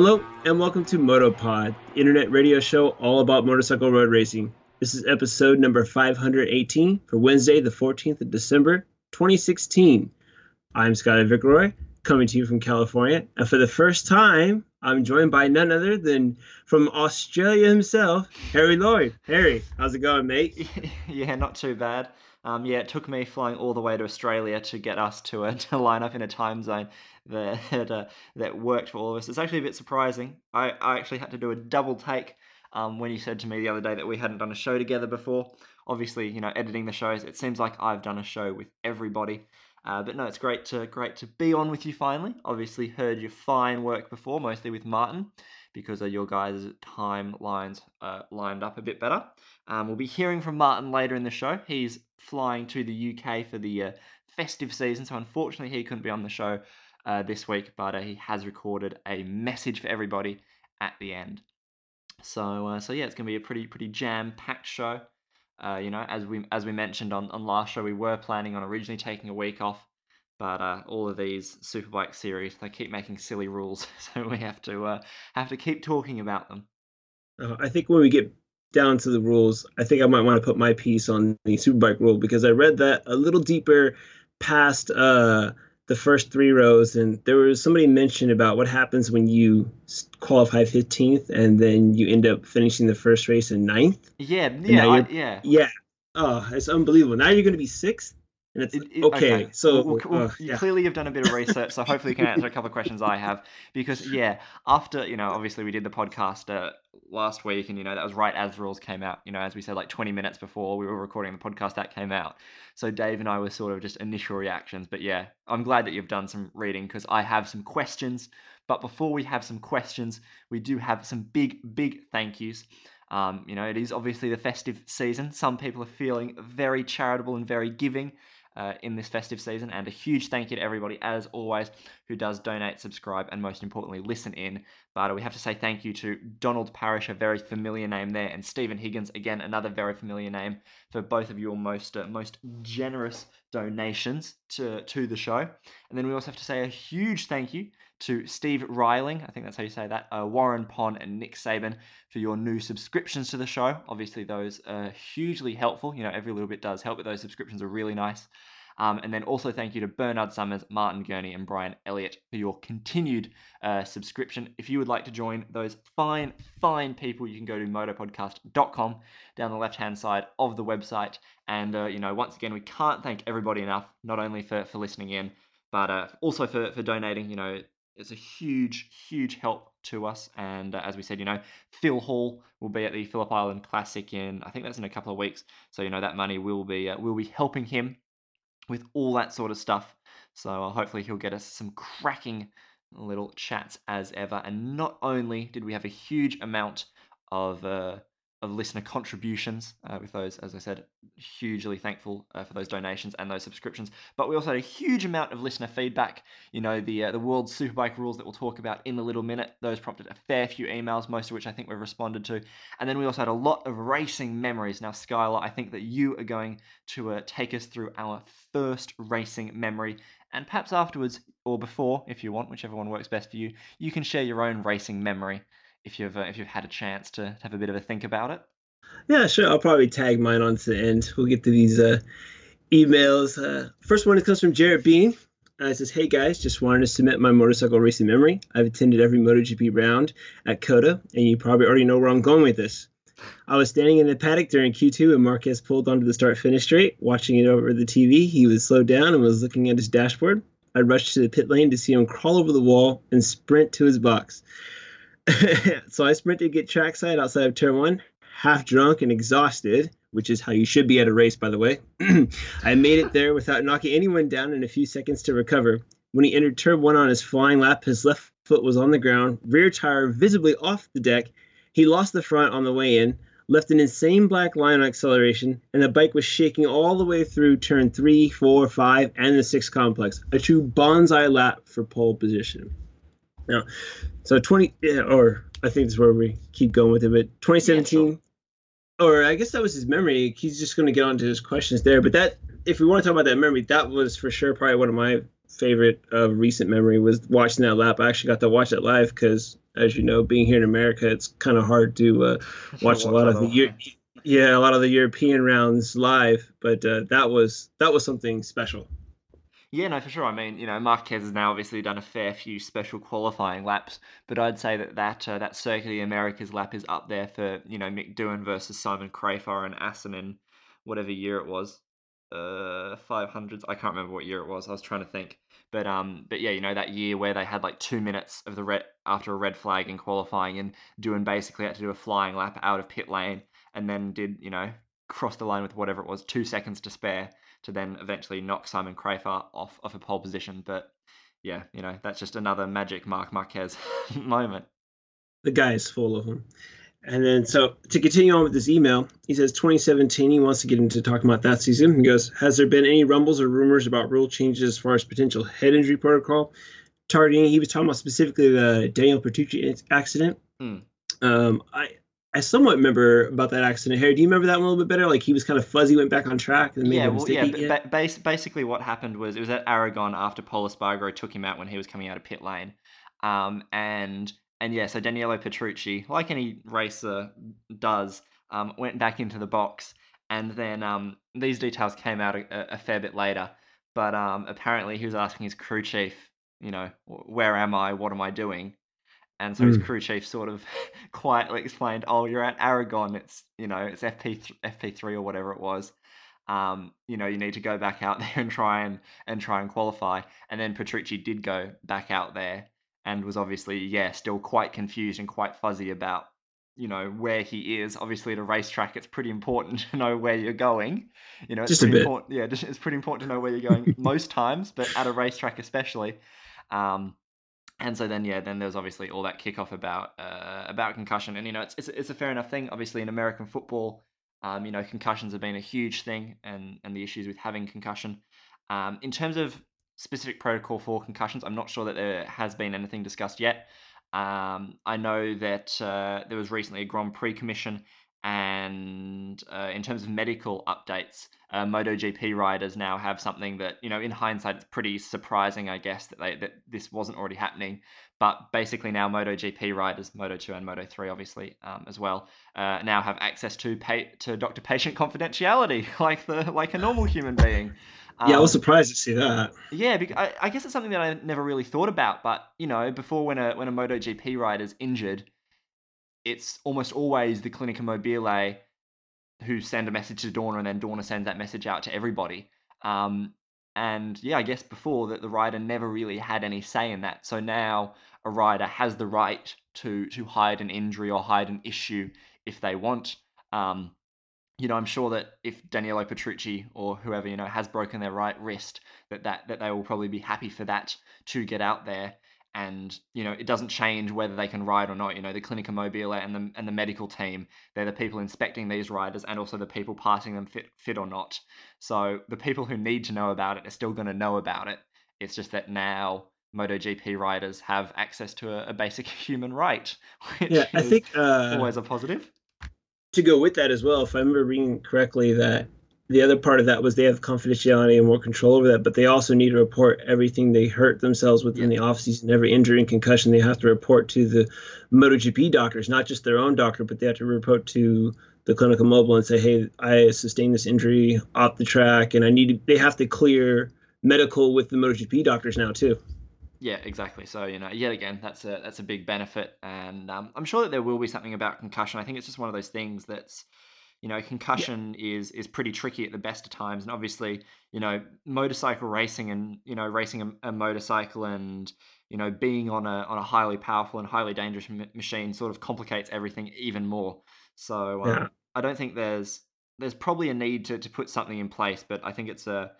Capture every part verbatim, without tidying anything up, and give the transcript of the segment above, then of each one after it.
Hello and welcome to MotoPod, the internet radio show all about motorcycle road racing. This is episode number five hundred eighteen for Wednesday, the fourteenth of December, twenty sixteen. I'm Scotty Vickroy, coming to you from California, and for the first time, I'm joined by none other than from Australia himself, Harry Lloyd. Harry, how's it going, mate? Yeah, not too bad. Um, yeah, it took me flying all the way to Australia to get us to, uh, to line up in a time zone that uh, that worked for all of us. It's actually a bit surprising. I, I actually had to do a double take um, when you said to me the other day that we hadn't done a show together before. Obviously, you know, editing the shows, it seems like I've done a show with everybody. Uh, but no, it's great to great to be on with you finally. Obviously, heard your fine work before, mostly with Martin, because of your guys' timelines uh, lined up a bit better. Um, we'll be hearing from Martin later in the show. He's flying to the U K for the uh, festive season, so unfortunately he couldn't be on the show uh, this week, but uh, he has recorded a message for everybody at the end. So, uh, so yeah, it's going to be a pretty pretty jam-packed show. Uh, you know, as we as we mentioned on, on last show, we were planning on originally taking a week off, but uh, all of these Superbike series, they keep making silly rules, so we have to uh, have to keep talking about them. Uh, I think when we get down to the rules, I think I might want to put my piece on the Superbike rule, because I read that a little deeper past uh, the first three rows, and there was somebody mentioned about what happens when you qualify fifteenth and then you end up finishing the first race in ninth. Yeah, yeah, I, yeah. Yeah. Oh, it's unbelievable. Now you're going to be sixth? And it's It- it- okay, so Well, well, uh, you yeah. clearly you've done a bit of research, so hopefully you can answer a couple of questions I have. Because yeah, after you know, obviously we did the podcast uh, last week, and you know that was right as the rules came out. You know, as we said, like twenty minutes before we were recording the podcast, that came out. So Dave and I were sort of just initial reactions. But yeah, I'm glad that you've done some reading, because I have some questions. But before we have some questions, we do have some big, big thank yous. Um, you know, it is obviously the festive season. Some people are feeling very charitable and very giving uh, in this festive season. And a huge thank you to everybody, as always, who does donate, subscribe, and most importantly, listen in. But uh, we have to say thank you to Donald Parrish, a very familiar name there, and Stephen Higgins, again, another very familiar name, for both of your most uh, most generous donations to, to the show. And then we also have to say a huge thank you to Steve Reiling, I think that's how you say that, uh, Warren Pon and Nick Saban for your new subscriptions to the show. Obviously, those are hugely helpful. You know, every little bit does help, but those subscriptions are really nice. Um, and then also thank you to Bernard Summers, Martin Gurney, and Brian Elliott for your continued uh, subscription. If you would like to join those fine, fine people, you can go to motopodcast dot com down the left-hand side of the website. And, uh, you know, once again, we can't thank everybody enough, not only for, for listening in, but uh, also for, for donating. You know, it's a huge, huge help to us. And uh, as we said, you know, Phil Hall will be at the Phillip Island Classic in, I think that's in a couple of weeks. So, you know, that money will be uh, will be helping him with all that sort of stuff. So uh, hopefully he'll get us some cracking little chats as ever. And not only did we have a huge amount of uh, of listener contributions uh, with those, as I said, hugely thankful uh, for those donations and those subscriptions, but we also had a huge amount of listener feedback. You know, the uh, the World Superbike rules that we'll talk about in a little minute, those prompted a fair few emails, most of which I think we've responded to. And then we also had a lot of racing memories. Now, Skylar, I think that you are going to uh, take us through our first racing memory, and perhaps afterwards, or before, if you want, whichever one works best for you, you can share your own racing memory if you've uh, if you've had a chance to have a bit of a think about it. Yeah, sure. I'll probably tag mine on to the end. We'll get to these uh, emails. Uh, first one comes from Jarrett Bean. Uh, it says, "Hey guys, just wanted to submit my motorcycle racing memory. I've attended every MotoGP round at COTA, and you probably already know where I'm going with this. I was standing in the paddock during Q two and Marquez pulled onto the start-finish straight. Watching it over the T V, he was slowed down and was looking at his dashboard. I rushed to the pit lane to see him crawl over the wall and sprint to his box. So I sprinted to get trackside outside of turn one, half drunk and exhausted, which is how you should be at a race, by the way. I made it there without knocking anyone down in a few seconds to recover. When he entered turn one on his flying lap, his left foot was on the ground, rear tire visibly off the deck. He lost the front on the way in, left an insane black line on acceleration, and the bike was shaking all the way through turn three, four, five, and the six complex. A true bonsai lap for pole position." Now, so twenty, or I think this is where we keep going with it, but twenty seventeen, yeah, sure. Or I guess that was his memory. He's just going to get on to his questions there. But that, if we want to talk about that memory, that was for sure probably one of my favorite of recent memory was watching that lap. I actually got to watch it live because, as you know, being here in America, it's kind of hard to uh, To watch a watch lot of the Eu- otherwise. yeah, a lot of the European rounds live. But uh, that was that was something special. Yeah, no, for sure. I mean, you know, Marquez has now obviously done a fair few special qualifying laps, but I'd say that that, uh, that Circuit of the Americas lap is up there for, you know, Mick Doohan versus Simon Crafar and Assen in whatever year it was. Uh, five hundreds. I can't remember what year it was. I was trying to think. But um, but yeah, you know, that year where they had like two minutes of the red after a red flag in qualifying, and Doohan basically had to do a flying lap out of pit lane, and then did, you know, cross the line with whatever it was, two seconds to spare to then eventually knock Simon Crafar off off a pole position. But yeah, you know, that's just another magic Marc Marquez moment. The guy is full of them. And then, so to continue on with this email, he says twenty seventeen, he wants to get into talking about that season. He goes, has there been any rumbles or rumors about rule changes as far as potential head injury protocol? Targeting, he was talking about specifically the Daniel Petrucci accident. Mm. Um, I I somewhat remember about that accident. Harry, do you remember that one a little bit better? Like he was kind of fuzzy, went back on track, and made Yeah, a well, mistake yeah. again. Ba- bas- basically, what happened was it was at Aragon after Paul Espargaro took him out when he was coming out of pit lane, um, and and yeah, so Daniele Petrucci, like any racer does, um, went back into the box, and then um, these details came out a, a fair bit later, but um, apparently he was asking his crew chief, you know, where am I? What am I doing? And so his Mm. crew chief sort of quietly explained, "Oh, you're at Aragon. It's you know it's F P F P three or whatever it was. Um, you know you need to go back out there and try and and try and qualify." And then Petrucci did go back out there and was obviously yeah still quite confused and quite fuzzy about you know where he is. Obviously, at a racetrack, it's pretty important to know where you're going. You know, it's Just a pretty bit. important. Yeah, it's pretty important to know where you're going most times, but at a racetrack especially. Um, and so then, yeah, then there was obviously all that kickoff about uh, about concussion, and you know, it's, it's it's a fair enough thing. Obviously, in American football, um, you know, concussions have been a huge thing, and and the issues with having concussion. Um, in terms of specific protocol for concussions, I'm not sure that there has been anything discussed yet. Um, I know that uh, there was recently a Grand Prix commission, and uh, in terms of medical updates, uh, MotoGP riders now have something that you know, in hindsight, it's pretty surprising, I guess, that they that this wasn't already happening. But basically, now MotoGP riders, Moto two and Moto three, obviously, um, as well, uh, now have access to pay to doctor-patient confidentiality, like the like a normal human being. Yeah, I was Um, surprised to see that. yeah, bec- I, I guess it's something that I never really thought about. But you know, before when a when a MotoGP rider's injured, it's almost always the Clinica Mobile who send a message to Dorna, and then Dorna sends that message out to everybody. Um, and yeah, I guess before that the rider never really had any say in that. So now a rider has the right to to hide an injury or hide an issue if they want. Um, you know, I'm sure that if Daniele Petrucci or whoever you know has broken their right wrist, that that that they will probably be happy for that to get out there. And you know, it doesn't change whether they can ride or not. You know, the Clinica Mobile and the and the medical team, they're the people inspecting these riders and also the people passing them fit fit or not. So the people who need to know about it are still going to know about it. It's just that now MotoGP riders have access to a, a basic human right, Yeah, which I is think uh, always a positive. to go with that as well, if I remember reading correctly, that the other part of that was they have confidentiality and more control over that, but they also need to report everything they hurt themselves within Yeah. the offseason, every injury and concussion. They have to report to the MotoGP doctors, not just their own doctor, but they have to report to the clinical mobile and say, hey, I sustained this injury off the track, and I need to, they have to clear medical with the MotoGP doctors now, too. Yeah, exactly. So you know, yet again, that's a that's a big benefit, and um, I'm sure that there will be something about concussion. I think it's just one of those things that's, you know, Yeah. concussion is is pretty tricky at the best of times, and obviously, you know, motorcycle racing and you know, racing a, a motorcycle and you know, being on a on a highly powerful and highly dangerous m- machine sort of complicates everything even more. So Yeah. um, I don't think there's there's probably a need to to put something in place, but I think it's a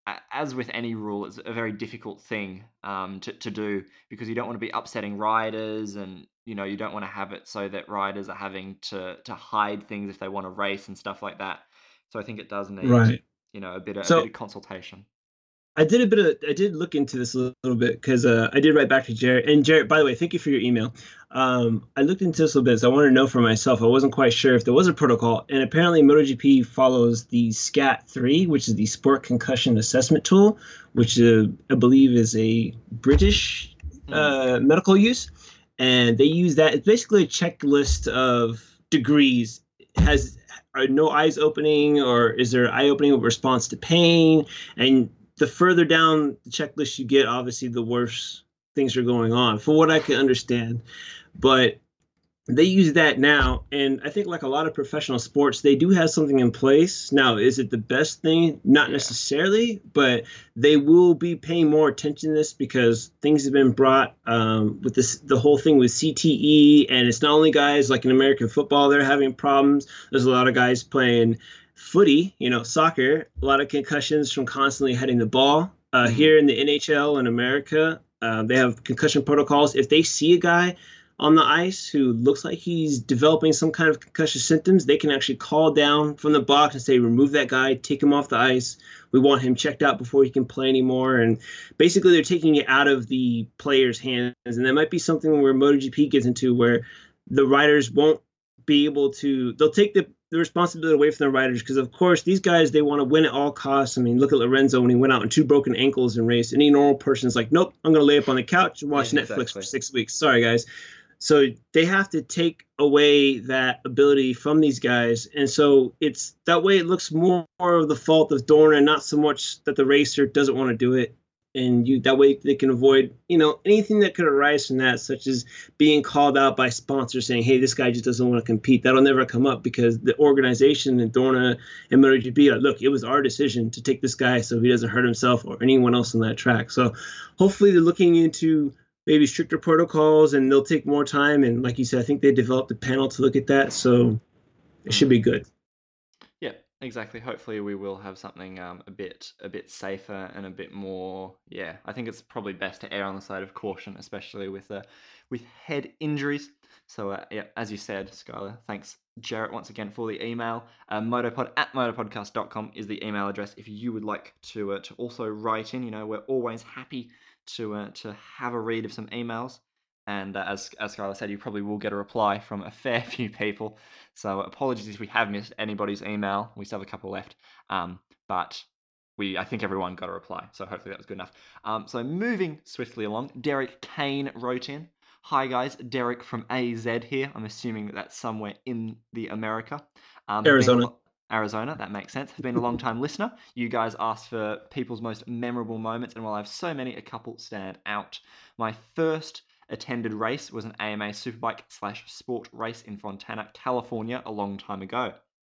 as with any rule, it's a very difficult thing um, to, to do because you don't want to be upsetting riders, and you know you don't want to have it so that riders are having to to hide things if they want to race and stuff like that. So I think it does need Right. you know a bit of, a bit So of consultation. I did a bit of I did look into this a little bit because uh, I did write back to Jarrett. And Jarrett, by the way, thank you for your email. Um, I looked into this a little bit, so I want to know for myself. I wasn't quite sure if there was a protocol, and apparently MotoGP follows the SCAT three, which is the Sport Concussion Assessment Tool, which uh, I believe is a British uh, medical use, and they use that. It's basically a checklist of degrees. Has are no eyes opening, or is there eye opening with response to pain? And the further down the checklist you get, obviously, the worse things are going on, for what I can understand. But they use that now, and I think like a lot of professional sports, they do have something in place. Now, is it the best thing? Not Yeah. necessarily, but they will be paying more attention to this because things have been brought um, with this the whole thing with C T E, and it's not only guys like in American football they're having problems. There's a lot of guys playing footy, you know, soccer, a lot of concussions from constantly heading the ball. Uh, Mhm. Here in the N H L in America, uh, they have concussion protocols. If they see a guy on the ice who looks like he's developing some kind of concussion symptoms, they can actually call down from the box and say, remove that guy, take him off the ice. We want him checked out before he can play anymore. And basically, they're taking it out of the player's hands. And that might be something where MotoGP gets into, where the riders won't be able to, they'll take the, the responsibility away from the riders, because of course these guys, they want to win at all costs. I mean, look at Lorenzo when he went out on two broken ankles in race. Any normal person's like, nope, I'm going to lay up on the couch and watch Yeah, Netflix exactly. for six weeks. Sorry, guys. So they have to take away that ability from these guys. And so it's that way it looks more, more of the fault of Dorna, not so much that the racer doesn't want to do it. And you that way they can avoid, you know, anything that could arise from that, such as being called out by sponsors saying, hey, this guy just doesn't want to compete. That'll never come up because the organization and Dorna and MotoGP are, look, it was our decision to take this guy so he doesn't hurt himself or anyone else on that track. So hopefully they're looking into maybe stricter protocols, and they'll take more time. And like you said, I think they developed a panel to look at that. So it should be good. Yeah, exactly. Hopefully, we will have something um, a bit a bit safer and a bit more. Yeah, I think it's probably best to err on the side of caution, especially with uh, with head injuries. So uh, yeah, as you said, Skylar, thanks Jarrett once again for the email. Uh, motopod at motopodcast dot com is the email address if you would like to uh, to also write in. You know, we're always happy to uh, to have a read of some emails. And uh, as as Skylar said, you probably will get a reply from a fair few people. So apologies if we have missed anybody's email. We still have a couple left, um, but we I think everyone got a reply. So hopefully that was good enough. Um, so moving swiftly along, Derek Kane wrote in. Hi guys, Derek from A Z here. I'm assuming that that's somewhere in the America. Um, Arizona. Arizona, that makes sense. Has been a long time listener. You guys asked for people's most memorable moments, and while I have so many, a couple stand out. My first attended race was an A M A Superbike slash sport race in Fontana, California, a long time ago.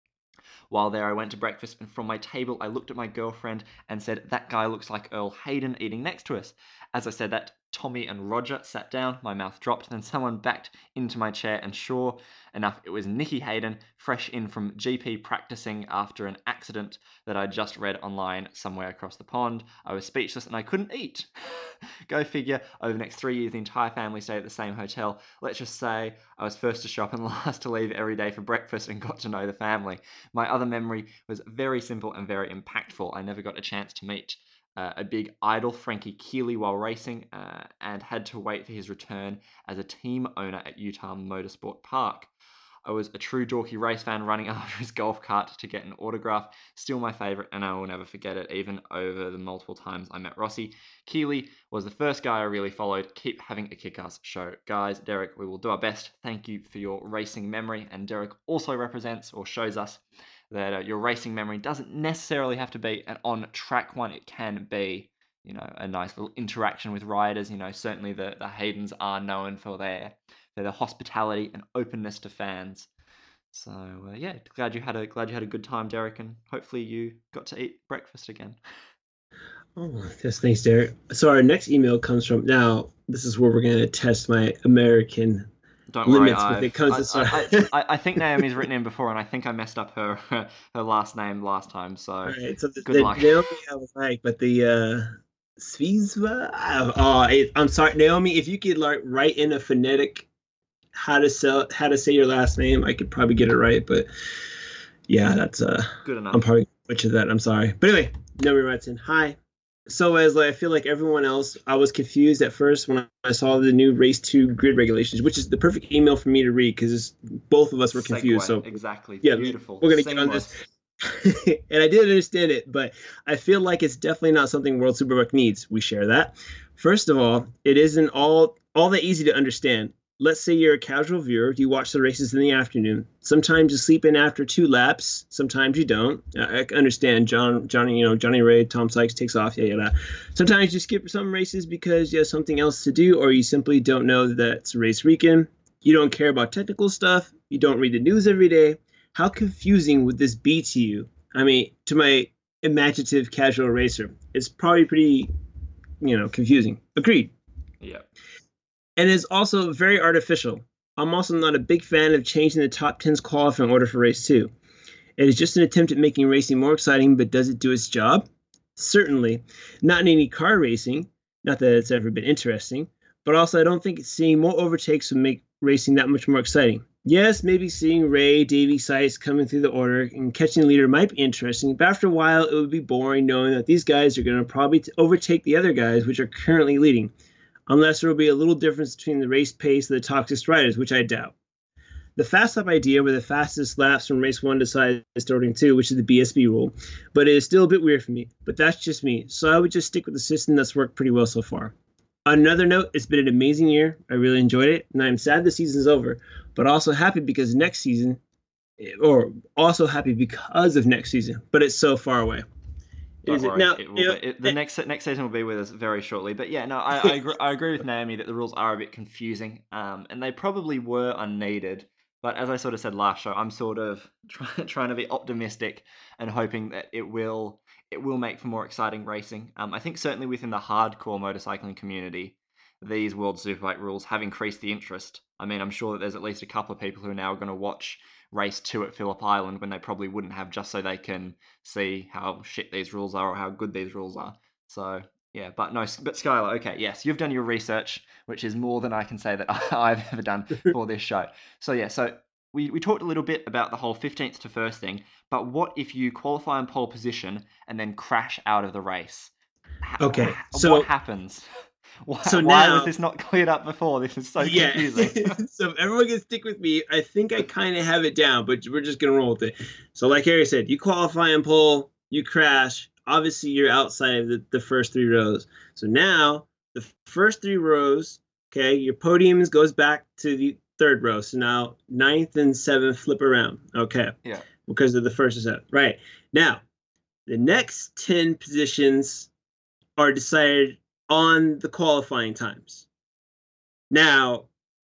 While there, I went to breakfast, and from my table, I looked at my girlfriend and said, that guy looks like Earl Hayden eating next to us. As I said that, Tommy and Roger sat down, my mouth dropped, then someone backed into my chair, and sure enough, it was Nicky Hayden, fresh in from G P practicing after an accident that I just read online somewhere across the pond. I was speechless and I couldn't eat. Go figure, over the next three years, the entire family stayed at the same hotel. Let's just say I was first to shop and last to leave every day for breakfast and got to know the family. My other memory was very simple and very impactful. I never got a chance to meet Uh, a big idol, Frankie Keeley, while racing, uh, and had to wait for his return as a team owner at Utah Motorsport Park. I was a true dorky race fan running after his golf cart to get an autograph. Still my favourite, and I will never forget it, even over the multiple times I met Rossi. Keeley was the first guy I really followed. Keep having a kick-ass show. Guys, Derek, we will do our best. Thank you for your racing memory, and Derek also represents or shows us that uh, your racing memory doesn't necessarily have to be an on-track one. It can be, you know, a nice little interaction with riders. You know, certainly the, the Haydens are known for their, for their hospitality and openness to fans. So uh, yeah, glad you had a glad you had a good time, Derek, and hopefully you got to eat breakfast again. Oh, yes, thanks, Derek. So our next email comes from, now this is where we're going to test my American Don't worry, limits when I've- it comes I, to sort I, of- I, I think Naomi's written in before, and I think I messed up her her last name last time. So All right, so the, good the luck. Naomi I was like, but the uh Svizva, oh, it, I'm sorry, Naomi, if you could like write in a phonetic how to sell how to say your last name, I could probably get it right. But yeah, that's uh Good enough. I'm probably butcher that. I'm sorry. But anyway, Naomi writes in, hi. So as like I feel like everyone else, I was confused at first when I saw the new race two grid regulations, which is the perfect email for me to read because both of us were confused. Segue, So exactly. yeah, Beautiful. we're gonna get on this. Seamless. And I didn't understand it, but I feel like it's definitely not something World Superbike needs. We share that. First of all, it isn't all all that easy to understand. Let's say you're a casual viewer, you watch the races in the afternoon. Sometimes you sleep in after two laps, sometimes you don't. I I understand John, Johnny, you know, Johnny Ray, Tom Sykes takes off, yeah, yeah. yeah. Sometimes you skip some races because you have something else to do, or you simply don't know that it's race weekend. You don't care about technical stuff. You don't read the news every day. How confusing would this be to you? I mean, to my imaginative casual racer, it's probably pretty, you know, confusing. Agreed. Yeah. And it's also very artificial. I'm also not a big fan of changing the top ten's qualifying order for race two. It is just an attempt at making racing more exciting, but does it do its job? Certainly. Not in any car racing, not that it's ever been interesting, but also I don't think seeing more overtakes would make racing that much more exciting. Yes, maybe seeing Ray, Davey, Sykes coming through the order and catching the leader might be interesting, but after a while it would be boring knowing that these guys are going to probably t- overtake the other guys which are currently leading, unless there will be a little difference between the race pace of the toxic riders, which I doubt. The fast lap idea were the fastest laps from race one to size starting two, which is the B S B rule, but it is still a bit weird for me. But that's just me, so I would just stick with the system that's worked pretty well so far. On another note, it's been an amazing year. I really enjoyed it, and I'm sad the season's over, but also happy because next season, or also happy because of next season, but it's so far away. Don't Is it worry, now? it will You know, be, it, the next next season will be with us very shortly. But yeah, no, I I agree, I agree with Naomi that the rules are a bit confusing, um, and they probably were unneeded. But as I sort of said last show, I'm sort of try, trying to be optimistic and hoping that it will it will make for more exciting racing. Um, I think certainly within the hardcore motorcycling community, these World Superbike rules have increased the interest. I mean, I'm sure that there's at least a couple of people who are now going to watch race two at Phillip Island when they probably wouldn't have, just so they can see how shit these rules are or how good these rules are. So yeah, but no, but Skylar, okay, yes, you've done your research, which is more than I can say that I've ever done for this show. So yeah, so we, we talked a little bit about the whole fifteenth to first thing, but what if you qualify in pole position and then crash out of the race? okay, What so happens? Why, so why was now, this not cleared up before? This is so yeah. confusing. So if everyone can stick with me, I think I kind of have it down, but we're just gonna roll with it. So like Harry said, you qualify in pole, you crash. Obviously, you're outside of the, the first three rows. So now the first three rows, okay, your podiums goes back to the third row. So now ninth and seventh flip around, okay, Yeah. because of the first and seventh. Right now, the next ten positions are decided on the qualifying times. Now,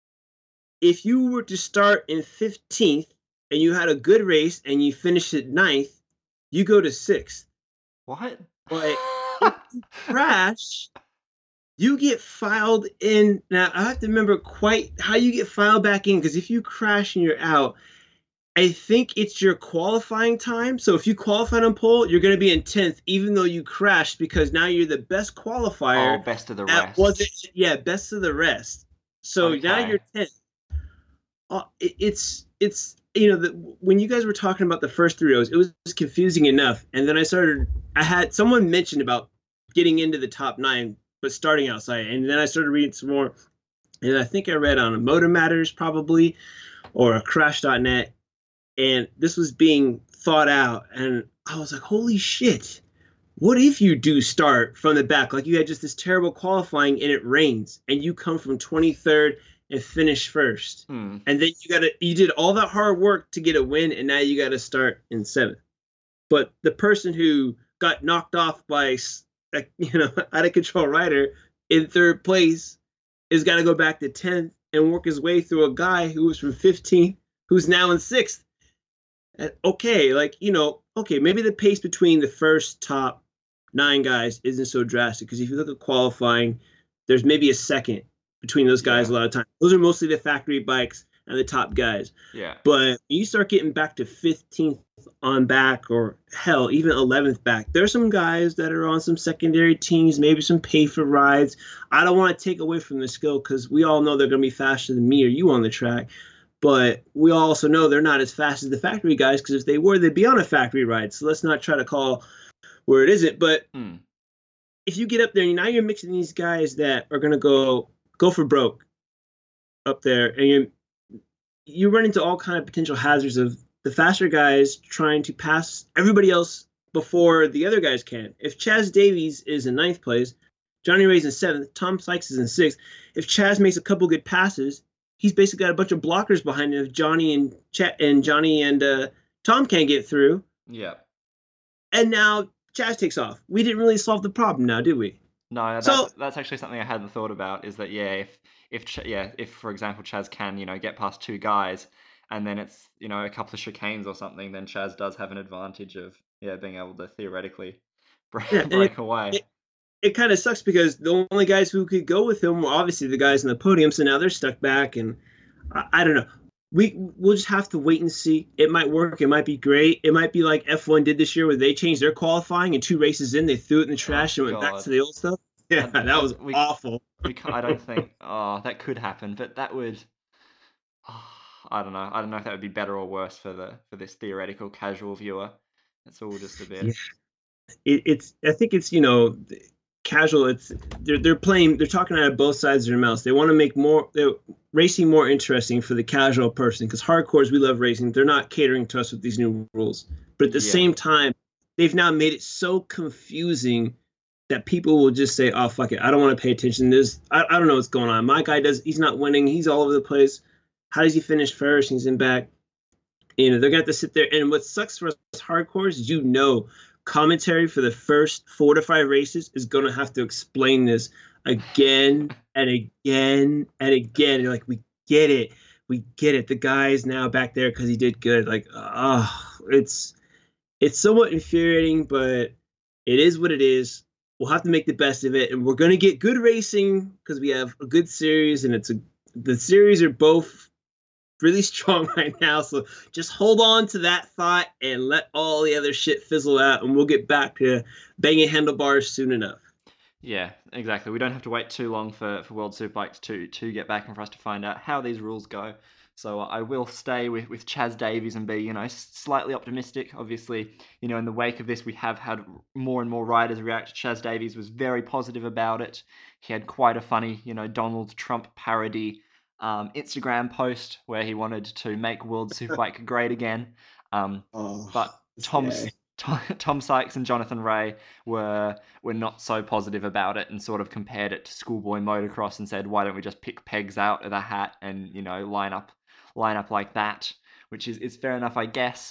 if you were to start in fifteenth and you had a good race and you finished at ninth, you go to sixth. What? But if you crash, you get filed in. Now, I have to remember quite how you get filed back in, because if you crash and you're out, I think it's your qualifying time. So if you qualified on pole, you're going to be in tenth, even though you crashed, because now you're the best qualifier. Oh, best of the That rest. wasn't, yeah, best of the rest. So now Okay. you're tenth. Uh, it, it's it's you know the, when you guys were talking about the first three rows, it was confusing enough, and then I started. I had someone mentioned about getting into the top nine, but starting outside, and then I started reading some more, and I think I read on Motor Matters probably, or Crash dot net, and this was being thought out, and I was like, holy shit. What if you do start from the back, like you had just this terrible qualifying and it rains, and you come from twenty-third and finish first, Hmm. and then you got to you did all that hard work to get a win, and now you got to start in seventh. But the person who got knocked off by a you know out of control rider in third place is got to go back to tenth and work his way through a guy who was from fifteenth, who's now in sixth. And okay, like you know, okay, maybe the pace between the first top nine guys isn't so drastic, because if you look at qualifying, there's maybe a second between those guys Yeah. a lot of times. Those are mostly the factory bikes and the top guys. Yeah. But you start getting back to fifteenth on back, or hell, even eleventh back, there's some guys that are on some secondary teams, maybe some pay for rides. I don't want to take away from the skill, because we all know they're going to be faster than me or you on the track. But we also know they're not as fast as the factory guys, because if they were, they'd be on a factory ride. So let's not try to call where it isn't. But Hmm. if you get up there, now you're mixing these guys that are gonna go go for broke up there, and you you run into all kind of potential hazards of the faster guys trying to pass everybody else before the other guys can. If Chaz Davies is in ninth place, Johnny Ray's in seventh, Tom Sykes is in sixth. If Chaz makes a couple good passes, he's basically got a bunch of blockers behind him. If Johnny and Ch- and Johnny and uh, Tom can't get through, yeah. And now Chaz takes off. We didn't really solve the problem now, did we? No, that's So- that's actually something I hadn't thought about. Is that yeah, if if Ch- yeah, if for example Chaz can you know get past two guys, and then it's you know a couple of chicanes or something, then Chaz does have an advantage of yeah being able to theoretically break, Yeah, and break it- away. it- It kind of sucks because the only guys who could go with him were obviously the guys in the podium, so now they're stuck back, and I, I don't know. We we'll just have to wait and see. It might work. It might be great. It might be like F one did this year, where they changed their qualifying and two races in, they threw it in the trash Oh, and went back God. to the old stuff. Yeah, I- that was we- awful. we can't, I don't think oh that could happen, but that would oh, I don't know. I don't know if that would be better or worse for the for this theoretical casual viewer. It's all just a bit. Yeah. It, it's I think it's you know casual. It's they're they're playing. They're talking out of both sides of their mouths. They want to make more they're racing more interesting for the casual person because hardcores we love racing. They're not catering to us with these new rules, but at the Yeah. same time, they've now made it so confusing that people will just say, "Oh fuck it, I don't want to pay attention." There's I, I don't know what's going on. My guy does. He's not winning. He's all over the place. How does he finish first? He's in back. You know they're gonna have to sit there. And what sucks for us hardcores is you know commentary for the first four to five races is going to have to explain this again and again and again. You're like, we get it. We get it. The guy is now back there because he did good. Like, oh, it's it's somewhat infuriating, but it is what it is. We'll have to make the best of it. And we're going to get good racing because we have a good series. And it's a the series are both really strong right now, so just hold on to that thought and let all the other shit fizzle out, and we'll get back to banging handlebars soon enough. Yeah, exactly. We don't have to wait too long for, for World Superbikes to to get back and for us to find out how these rules go. So I will stay with, with Chaz Davies and be, you know, slightly optimistic. Obviously, you know, in the wake of this, we have had more and more riders react. Chaz Davies was very positive about it. He had quite a funny, you know, Donald Trump parody um, Instagram post where he wanted to make World Superbike great again. Um, Oh, but Tom, Tom Tom Sykes and Jonathan Ray were were not so positive about it and sort of compared it to schoolboy motocross and said, why don't we just pick pegs out of the hat and you know line up line up like that, which is, is fair enough, I guess.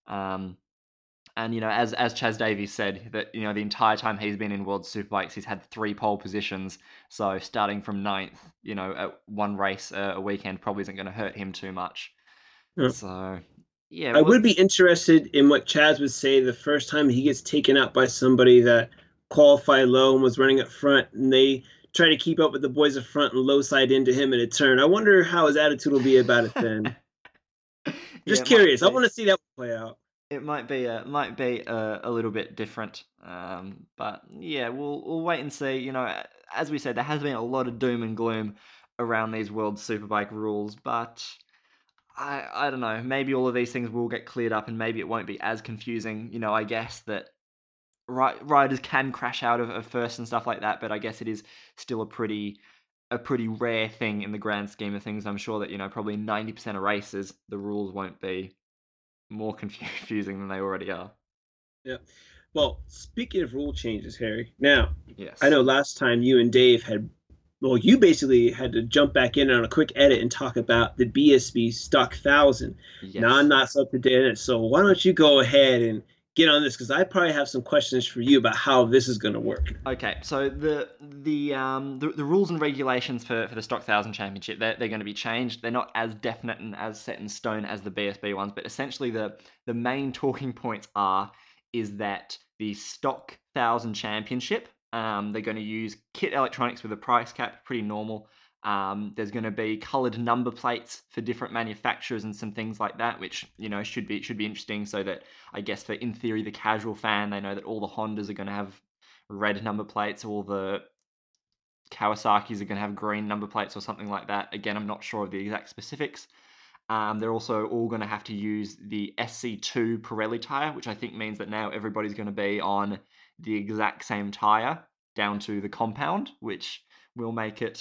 Um, and you know, as as Chaz Davies said, that you know the entire time he's been in World Superbikes, he's had three pole positions. So starting from ninth, you know, at one race uh, a weekend probably isn't going to hurt him too much. Yeah. So yeah, I well, would be interested in what Chaz would say the first time he gets taken out by somebody that qualified low and was running up front, and they try to keep up with the boys up front and low side into him in a turn. I wonder how his attitude will be about it then. Yeah, Just it curious. might I be- want to see that play out. It might be a might be a, a little bit different, um, but yeah, we'll we'll wait and see. You know, as we said, there has been a lot of doom and gloom around these World Superbike rules, but I I don't know. Maybe all of these things will get cleared up, and maybe it won't be as confusing. You know, I guess that ri- riders can crash out of, of first and stuff like that, but I guess it is still a pretty a pretty rare thing in the grand scheme of things. I'm sure that you know probably ninety percent of races the rules won't be more confusing than they already are. Yeah. Well, speaking of rule changes, Harry. Now, Yes. I know last time you and Dave had, well, you basically had to jump back in on a quick edit and talk about the B S B Stock Thousand. Yes. Now I'm not so up to date on it, so why don't you go ahead and get on this, because I probably have some questions for you about how this is going to work. Okay, so the the um the, the rules and regulations for, for the Stock Thousand Championship, they're, they're going to be changed. They're not as definite and as set in stone as the B S B ones, but essentially the the main talking points are is that the Stock Thousand Championship, um, they're going to use kit electronics with a price cap, pretty normal. Um, there's going to be coloured number plates for different manufacturers and some things like that, which you know should be should be interesting. So that I guess for in theory the casual fan, they know that all the Hondas are going to have red number plates, all the Kawasaki's are going to have green number plates or something like that. Again, I'm not sure of the exact specifics. Um, they're also all going to have to use the S C two Pirelli tyre, which I think means that now everybody's going to be on the exact same tyre. down to the compound, which will make it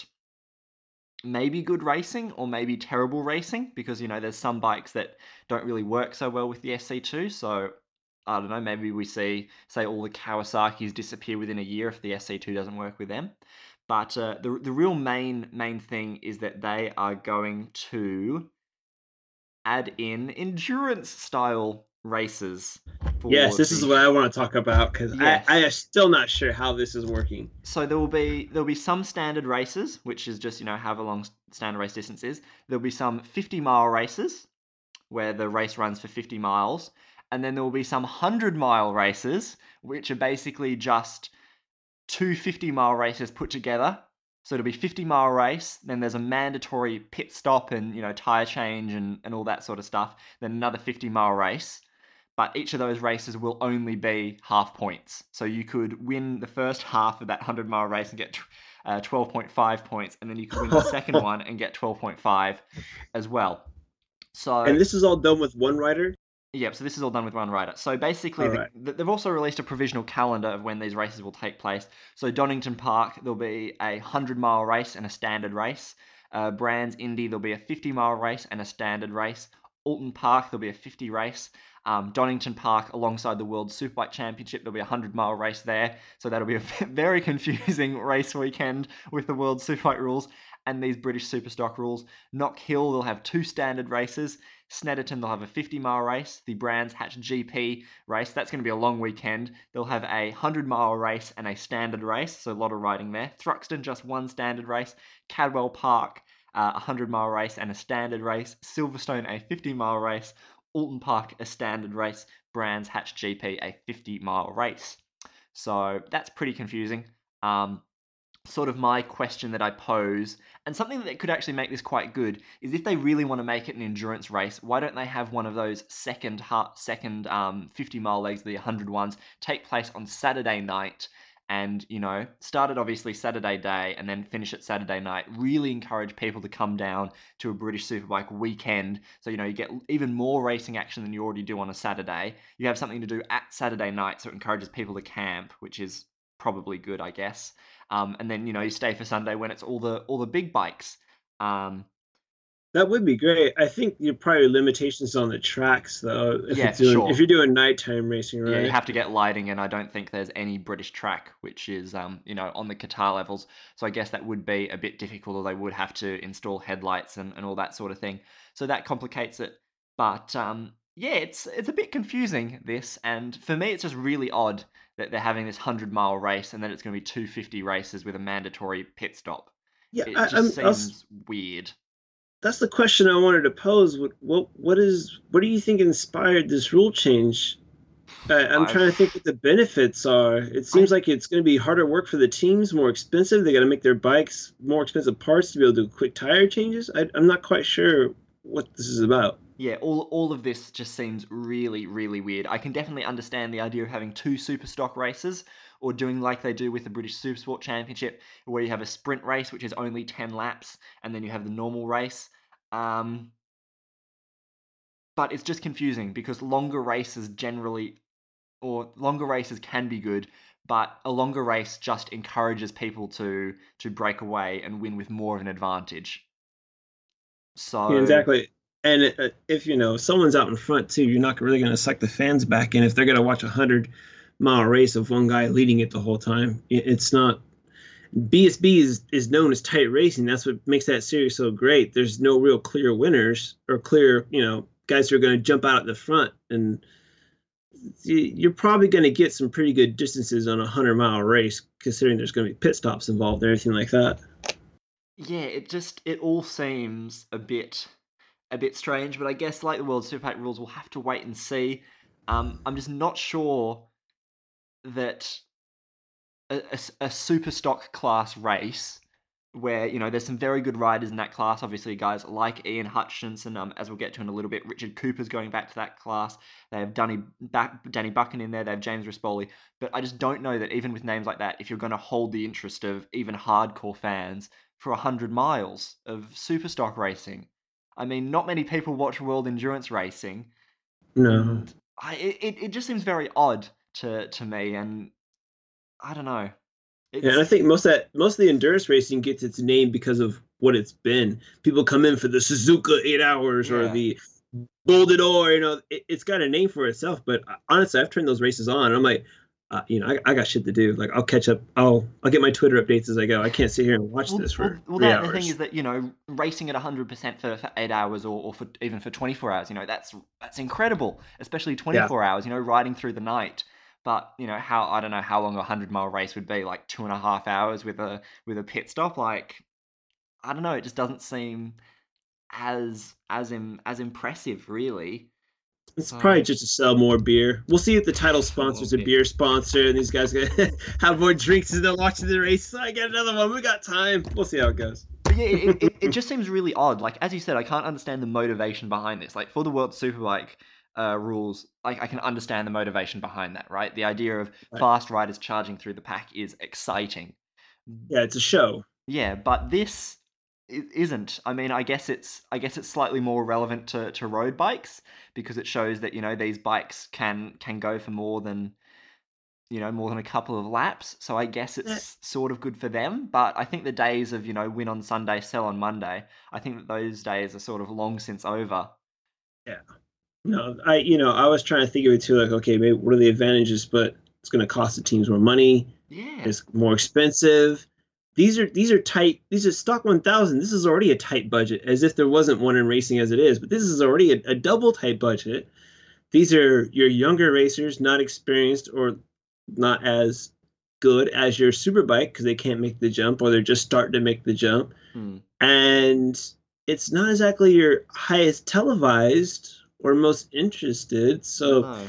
maybe good racing or maybe terrible racing, because, you know, there's some bikes that don't really work so well with the S C two. So I don't know, maybe we see, say, all the Kawasaki's disappear within a year if the S C two doesn't work with them. But uh, the the real main main thing is that they are going to add in endurance style races Yes, for this is the what I want to talk about because I, yes. I am still not sure how this is working. So there will be there'll be some standard races, which is just, you know, however long standard race distance is. There'll be some fifty mile races where the race runs for fifty miles, and then there will be some one hundred mile races, which are basically just two fifty mile races put together. So it'll be fifty mile race, then there's a mandatory pit stop and, you know, tire change and, and all that sort of stuff, then another fifty mile race. But each of those races will only be half points. So you could win the first half of that one hundred mile race and get uh, twelve point five points, and then you could win the second one and get twelve point five as well. So And this is all done with one rider? yep, so this is all done with one rider. So basically, All the, right. the, they've also released a provisional calendar of when these races will take place. So Donington Park, there'll be a one hundred mile race and a standard race. Uh, Brands Indy, there'll be a fifty mile race and a standard race. Alton Park, there'll be a fifty race. Um, Donington Park, alongside the World Superbike Championship, there'll be a one hundred mile race there. So that'll be a very confusing race weekend with the World Superbike rules and these British Superstock rules. Knock Hill, they'll have two standard races. Snetterton, they'll have a fifty mile race. The Brands Hatch G P race, that's going to be a long weekend. They'll have a one hundred mile race and a standard race, so a lot of riding there. Thruxton, just one standard race. Cadwell Park, uh, a one hundred mile race and a standard race. Silverstone, a fifty mile race. Alton Park, a standard race. Brands Hatch G P, a fifty mile race. So that's pretty confusing. Um, sort of my question that I pose, and something that could actually make this quite good, is if they really want to make it an endurance race, why don't they have one of those second second um, fifty mile legs, the one hundred ones, take place on Saturday night, and, you know, start it obviously Saturday day and then finish it Saturday night. Really encourage people to come down to a British Superbike weekend. So, you know, you get even more racing action than you already do on a Saturday. You have something to do at Saturday night, so it encourages people to camp, which is probably good, I guess. Um, and then, you know, you stay for Sunday when it's all the all the big bikes. Um, That would be great. I think you're probably limitations on the tracks though. If yeah, it's for doing if sure. you're doing nighttime racing, Yeah, you right? have to get lighting, and I don't think there's any British track which is, um, you know, on the Qatar levels. So I guess that would be a bit difficult, or they would have to install headlights and, and all that sort of thing. So that complicates it. But um, yeah, it's it's a bit confusing, this, and for me, it's just really odd that they're having this one hundred mile race and then it's going to be two fifty races with a mandatory pit stop. Yeah, It I, just I'm. I'll, seems weird. that's the question I wanted to pose. What what what is what do you think inspired this rule change? I, I'm I've trying to think what the benefits are. It I seems like it's going to be harder work for the teams, more expensive. They got to make their bikes more expensive parts to be able to do quick tire changes. I, I'm not quite sure what this is about. Yeah, all all of this just seems really, really weird. I can definitely understand the idea of having two super stock races, or doing like they do with the British Supersport Championship, where you have a sprint race which is only ten laps, and then you have the normal race. Um, but it's just confusing because longer races generally, or longer races can be good, but a longer race just encourages people to to break away and win with more of an advantage. Yeah, So exactly. And uh, if you know someone's out in front too, you're not really going to suck the fans back in if they're going to watch a hundred mile race of one guy leading it the whole time. It's not. B S B is is known as tight racing. That's what makes that series so great. There's no real clear winners or clear, you know, guys who are going to jump out at the front, and you're probably going to get some pretty good distances on a hundred mile race, considering there's going to be pit stops involved and everything like that. yeah, it just it all seems a bit a bit strange, but I guess like the World Superbike rules, we'll have to wait and see. Um, I'm just not sure that a, a, a super stock class race where, you know, there's some very good riders in that class. Obviously, guys like Ian Hutchinson, um, as we'll get to in a little bit. Richard Cooper's going back to that class. They have Danny, back, Danny Buchan in there. They have James Rispoli. But I just don't know that even with names like that, if you're going to hold the interest of even hardcore fans for one hundred miles of super stock racing. I mean, not many people watch World Endurance Racing, No. and I, it, it just seems very odd to, to me, and I don't know. Yeah, and I It's think most of that most of the endurance racing gets its name because of what it's been. People come in for the Suzuka eight hours or yeah. the Golden Ore. You know, it, it's got a name for itself. But uh, honestly, I've turned those races on. And I'm like, uh, you know, I, I got shit to do. Like, I'll catch up. I'll I'll get my Twitter updates as I go. I can't sit here and watch Well, this well, for well. three That the thing is hours. that you know, racing at one hundred percent for, for eight hours or, or for even for twenty-four hours, you know, that's that's incredible. Especially Yeah, twenty-four hours, you know, riding through the night. But you know how I don't know how long a hundred mile race would be, like two and a half hours with a with a pit stop. Like I don't know, it just doesn't seem as as im, as impressive, really. it's So probably just to sell more beer. We'll see if the title more sponsors a bit. beer sponsor, and these guys gonna have more drinks as they're watching the race. So I get another one. We got time. We'll see how it goes. But yeah, it, it, it just seems really odd. Like as you said, I can't understand the motivation behind this. Like for the World Superbike uh, rules, like I can understand the motivation behind that, right? The idea of Right. fast riders charging through the pack is exciting. Yeah, it's a show. Yeah, but this i- isn't. I mean, I guess it's I guess it's slightly more relevant to, to road bikes because it shows that you know these bikes can can go for more than you know, more than a couple of laps. So I guess Eh, it's sort of good for them. But I think the days of, you know, win on Sunday, sell on Monday, I think that those days are sort of long since over. yeah. No, I you know I was trying to think of it too. Like, okay, maybe what are the advantages? But it's going to cost the teams more money. Yeah. It's more expensive. These are these are tight. These are stock one thousand. This is already a tight budget, as if there wasn't one in racing as it is. But this is already a, a double tight budget. These are your younger racers, not experienced or not as good as your superbike because they can't make the jump or they're just starting to make the jump. Hmm. And it's not exactly your highest televised or most interested. So No.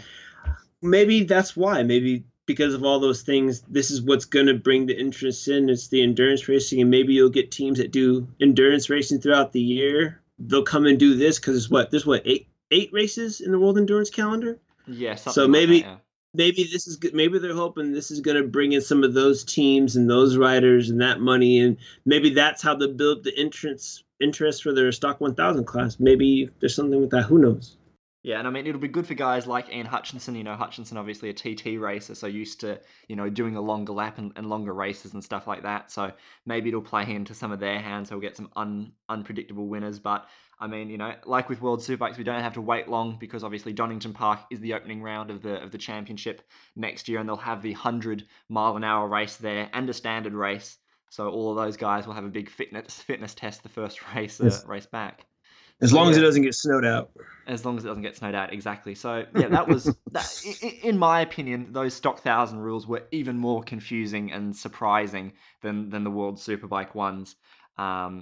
maybe that's why. Maybe because of all those things, this is what's going to bring the interest in. It's the endurance racing, and maybe you'll get teams that do endurance racing throughout the year. They'll come and do this because it's what there's what eight eight races in the World Endurance calendar. Yeah, So something like that, maybe yeah. maybe this is good. Maybe they're hoping this is going to bring in some of those teams and those riders and that money, and maybe that's how they build the entrance interest for their stock one thousand class. Maybe there's something with that. Who knows? Yeah, and I mean, it'll be good for guys like Ian Hutchinson. You know, Hutchinson obviously a T T racer, so used to, you know, doing a longer lap and, and longer races and stuff like that. So maybe it'll play into some of their hands. So we'll get some un, unpredictable winners. But I mean, you know, like with World Superbikes, we don't have to wait long because obviously Donington Park is the opening round of the of the championship next year, and they'll have the hundred mile an hour race there and a standard race. So all of those guys will have a big fitness fitness test the first race uh, As, race back. as So long as it yeah, doesn't get snowed out. as long as it doesn't get snowed out, exactly. So yeah, that was that. In my opinion, those stock thousand rules were even more confusing and surprising than than the World Superbike ones. Um,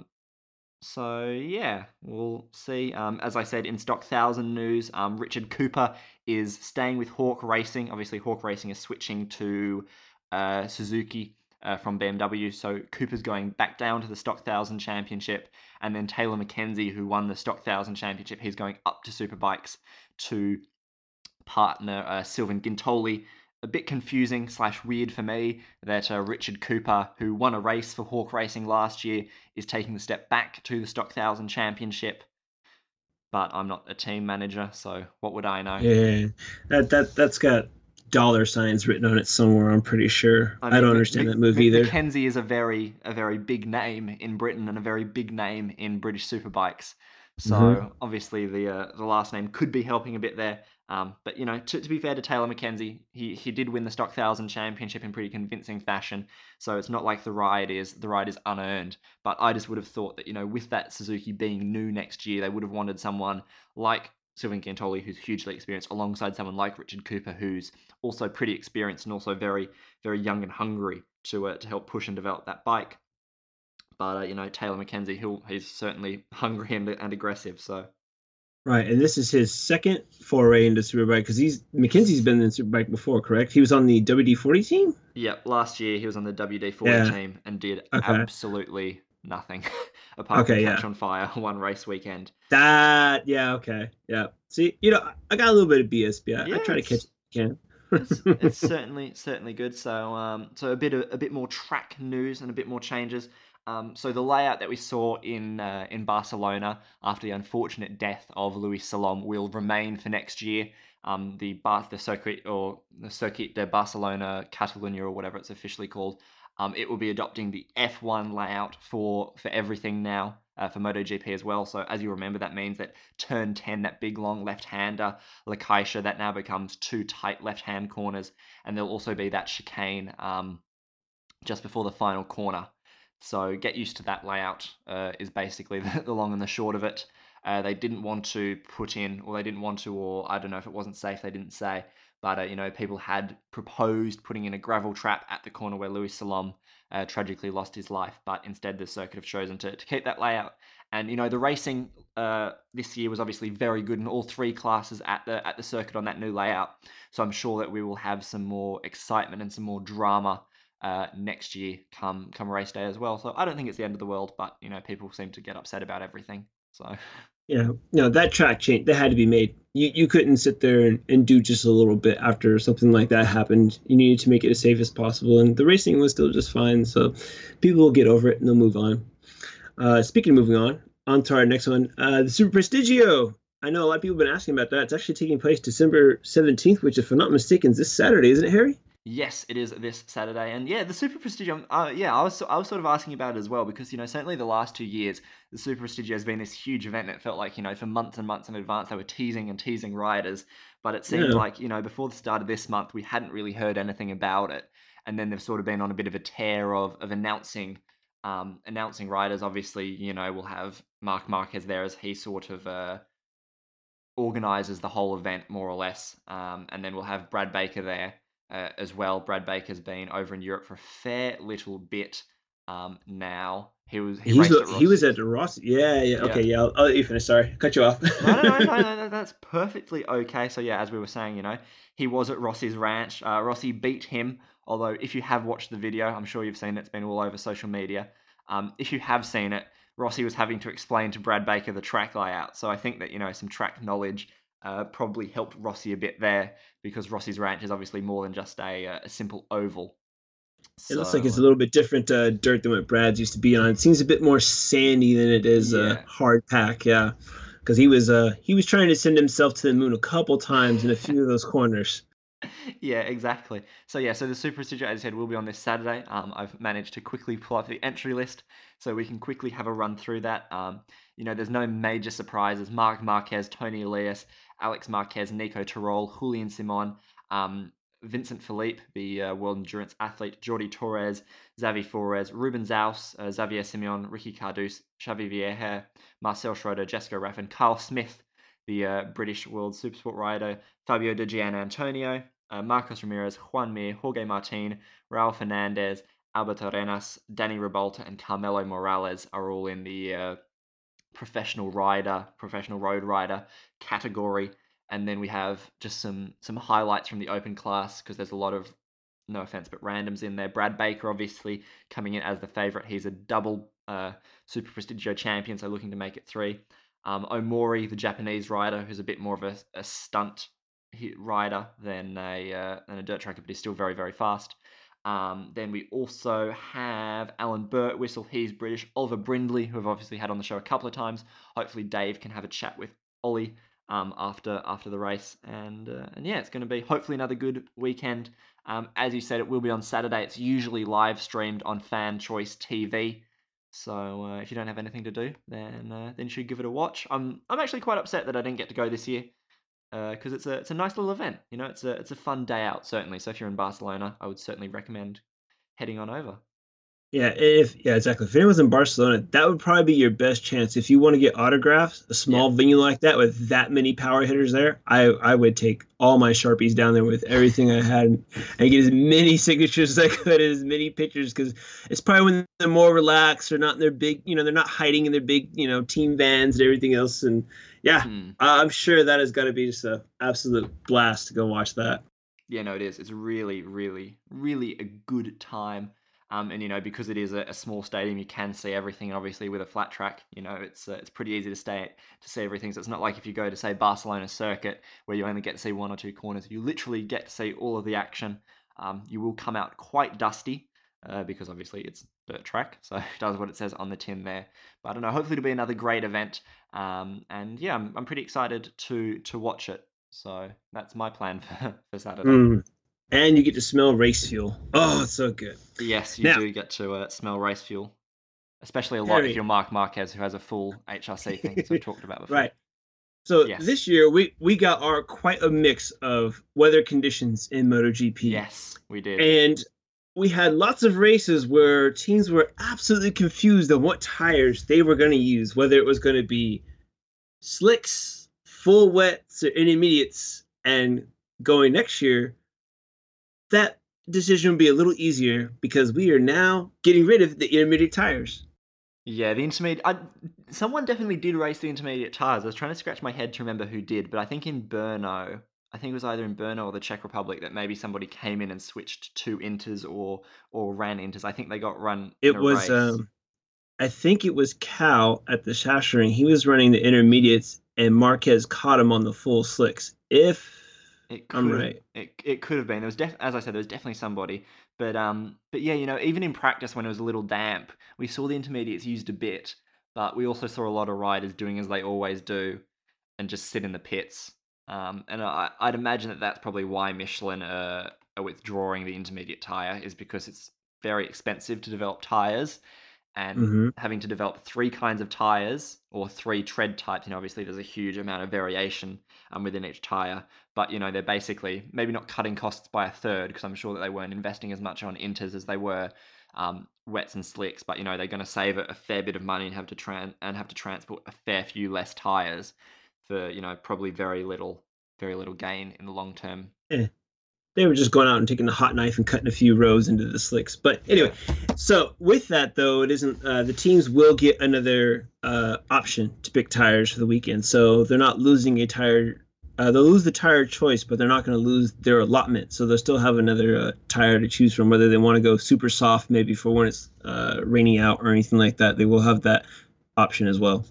so yeah, we'll see. Um, as I said in stock thousand news, um, Richard Cooper is staying with Hawk Racing. Obviously, Hawk Racing is switching to uh, Suzuki uh, from B M W. So Cooper's going back down to the stock thousand championship, and then Taylor Mackenzie, who won the stock thousand championship, he's going up to Superbikes to partner uh, Sylvain Gintoli. A bit confusing slash weird for me that uh, Richard Cooper, who won a race for Hawk Racing last year, is taking the step back to the Stock Thousand Championship. But I'm not a team manager, so what would I know? Yeah, that that that's got dollar signs written on it somewhere. I'm pretty sure. I I don't mean, understand M- that move M- either. Mackenzie is a very a very big name in Britain and a very big name in British superbikes. Hmm. So obviously the uh, the last name could be helping a bit there. Um, but you know, to, to be fair to Taylor Mackenzie, he he did win the Stock Thousand Championship in pretty convincing fashion. So it's not like the ride is the ride is unearned. But I just would have thought that you know, with that Suzuki being new next year, they would have wanted someone like Sylvain Gintoli, who's hugely experienced, alongside someone like Richard Cooper, who's also pretty experienced and also very very young and hungry to uh, to help push and develop that bike. But uh, you know, Taylor Mackenzie, he'll he's certainly hungry and, and aggressive. So Right, and this is his second foray into Superbike because he's McKenzie's yes, been in Superbike before, correct? He was on the W D forty team. yeah. Last year he was on the W D forty Yeah. team and did Okay. absolutely nothing apart from Okay. catch Yeah. on fire one race weekend. That. Yeah. Okay. Yeah. See, you know, I I got a little bit of B S B. I, I Yeah, try to catch it's it if it's I can. it's certainly certainly good. So um, so a bit of, a bit more track news and a bit more changes. Um, so the layout that we saw in uh, in Barcelona after the unfortunate death of Luis Salom will remain for next year. Um, the Bar- the circuit or the Circuit de Barcelona Catalunya or whatever it's officially called. Um, it will be adopting the F one layout for for everything now, uh, for MotoGP as well. So as you remember, that means that turn ten, that big long left-hander, Lakaisha, that now becomes two tight left-hand corners, and there'll also be that chicane um, just before the final corner. So get used to that layout, uh, is basically the, the long and the short of it. Uh, they didn't want to put in, or they didn't want to, or I don't know if it wasn't safe, they didn't say, but uh, you know, people had proposed putting in a gravel trap at the corner where Louis Salom uh, tragically lost his life, but instead the circuit have chosen to, to keep that layout. And you know, the racing uh, this year was obviously very good in all three classes at the at the circuit on that new layout. So I'm sure that we will have some more excitement and some more drama uh, next year come come race day as well. So I don't think it's the end of the world, but you know, people seem to get upset about everything. So You know, no, that track change that had to be made. You you couldn't sit there and, and do just a little bit after something like that happened. You needed to make it as safe as possible, and the racing was still just fine. So people will get over it and they'll move on. Uh, speaking of moving on, on to our next one, uh, the Super Prestigio. I know a lot of people have been asking about that. It's actually taking place December seventeenth, which, if I'm not mistaken, is this Saturday, isn't it, Harry? yes, it is this Saturday, and yeah, the Super Prestigio. Uh, yeah, I was I was sort of asking about it as well because you know certainly the last two years the Super Prestigio has been this huge event. And it felt like you know for months and months in advance they were teasing and teasing riders, but it seemed Yeah. like you know before the start of this month we hadn't really heard anything about it, and then they've sort of been on a bit of a tear of of announcing. Um, announcing riders, obviously, you know, we'll have Mark Marquez there as he sort of uh, organizes the whole event more or less. Um, and then we'll have Brad Baker there uh, as well. Brad Baker's been over in Europe for a fair little bit um, now. He was he He's raced at he was Rossi. at the Ross. Yeah, yeah. Yeah. Okay, yeah. I'll, I'll let you finish. Sorry, cut you off. No, no, no, no, no, no, that's perfectly okay. So yeah, as we were saying, you know, he was at Rossi's ranch. Uh, Rossi beat him. Although, if you have watched the video, I'm sure you've seen it. It's been all over social media. Um, if you have seen it, Rossi was having to explain to Brad Baker the track layout. So I think that you know some track knowledge uh, probably helped Rossi a bit there because Rossi's ranch is obviously more than just a, uh, a simple oval. It looks like it's So a little bit different uh, dirt than what Brad's used to be on. It seems a bit more sandy than it is uh, yeah, hard pack. Yeah, because he was uh, he was trying to send himself to the moon a couple times in a few of those corners. yeah, exactly. So yeah, so the Super Prestigio, as I said, will be on this Saturday. Um, I've managed to quickly pull up the entry list, so we can quickly have a run through that. Um, you know, there's no major surprises. Marc Marquez, Tony Elias, Alex Marquez, Nico Tirol, Julian Simon, um, Vincent Philippe, the uh, world endurance athlete, Jordi Torres, Xavi Flores, Ruben Zaus, uh, Xavier Simeon, Ricky Cardus, Xavi Vieja, Marcel Schroeder, Jessica Raffin, Carl Smith, the uh, British world supersport rider, Fabio De Gian Antonio, uh, Marcos Ramirez, Juan Mir, Jorge Martin, Raul Fernandez, Albert Arenas, Danny Rebolta, and Carmelo Morales are all in the uh, professional rider, professional road rider category. And then we have just some some highlights from the open class because there's a lot of, no offense, but randoms in there. Brad Baker, obviously, coming in as the favourite. He's a double uh, Super Prestigio champion, so looking to make it three. Um, Omori, the Japanese rider, who's a bit more of a, a stunt rider than a uh, than a dirt tracker, but he's still very very fast. Um, then we also have Alan Birtwistle, he's British. Oliver Brindley, who I've obviously had on the show a couple of times. Hopefully Dave can have a chat with Ollie um, after after the race, and uh, and yeah, it's going to be hopefully another good weekend. Um, as you said, it will be on Saturday. It's usually live streamed on Fan Choice T V. So uh, if you don't have anything to do, then uh, then you should give it a watch. I'm I'm actually quite upset that I didn't get to go this year because uh, it's a it's a nice little event. You know, it's a it's a fun day out certainly. So if you're in Barcelona, I would certainly recommend heading on over. Yeah, if yeah, exactly. If anyone's in Barcelona, that would probably be your best chance. If you want to get autographs, a Yeah. small venue like that with that many power hitters there, I I would take all my Sharpies down there with everything I had and get as many signatures as I could, as many pictures, because it's probably when they're more relaxed or not in their big, you know, they're not hiding in their big, you know, team vans and everything else. And yeah, Hmm. I'm sure that has got to be just a absolute blast to go watch that. Yeah, no, it is. It's really, really, really a good time. Um, and you know, because it is a, a small stadium, you can see everything. And obviously, with a flat track, you know, it's uh, it's pretty easy to stay to see everything. So it's not like if you go to say Barcelona circuit where you only get to see one or two corners. You literally get to see all of the action. Um, you will come out quite dusty uh, because obviously it's dirt track, so it does what it says on the tin there. But I don't know. Hopefully, it'll be another great event. Um, and yeah, I'm I'm pretty excited to to watch it. So that's my plan for, for Saturday. Mm. and you get to smell race fuel. Oh, it's so good. Yes, you Now, do get to uh, smell race fuel, especially a lot if Harry, you're Mark Marquez, who has a full H R C thing, as I've talked about before. right. So Yes. this year we we got our quite a mix of weather conditions in MotoGP. Yes, we did. And we had lots of races where teams were absolutely confused on what tires they were going to use, whether it was going to be slicks, full wets, or intermediates. And going next year, that decision will be a little easier because we are now getting rid of the intermediate tires. Yeah, the intermediate. I, someone definitely did race the intermediate tires. I was trying to scratch my head to remember who did, but I think in Brno, I think it was either in Brno or the Czech Republic that maybe somebody came in and switched to inters or or ran inters. I think they got run in It a was, race. um, I think it was Cal at the Shashering. He was running the intermediates, and Marquez caught him on the full slicks. If It I'm could have, right. it it could have been. There was def, as I said, there was definitely somebody. But um, but yeah, you know, even in practice when it was a little damp, we saw the intermediates used a bit, but we also saw a lot of riders doing as they always do, and just sit in the pits. Um, and I, I'd imagine that that's probably why Michelin are, are withdrawing the intermediate tire, is because it's very expensive to develop tires, and Mm-hmm. having to develop three kinds of tires or three tread types. You know, obviously there's a huge amount of variation um, within each tire, but you know they're basically maybe not cutting costs by a third because I'm sure that they weren't investing as much on inters as they were um, wets and slicks. But you know they're going to save a, a fair bit of money and have to tran- and have to transport a fair few less tires for you know probably very little very little gain in the long term. Yeah. They were just going out and taking a hot knife and cutting a few rows into the slicks. But anyway, Yeah. so with that though, it isn't. Uh, the teams will get another uh, option to pick tires for the weekend, so they're not losing a tire. Uh, they'll lose the tire choice, but they're not going to lose their allotment. So they'll still have another uh, tire to choose from, whether they want to go super soft, maybe for when it's uh, raining out or anything like that. They will have that option as well.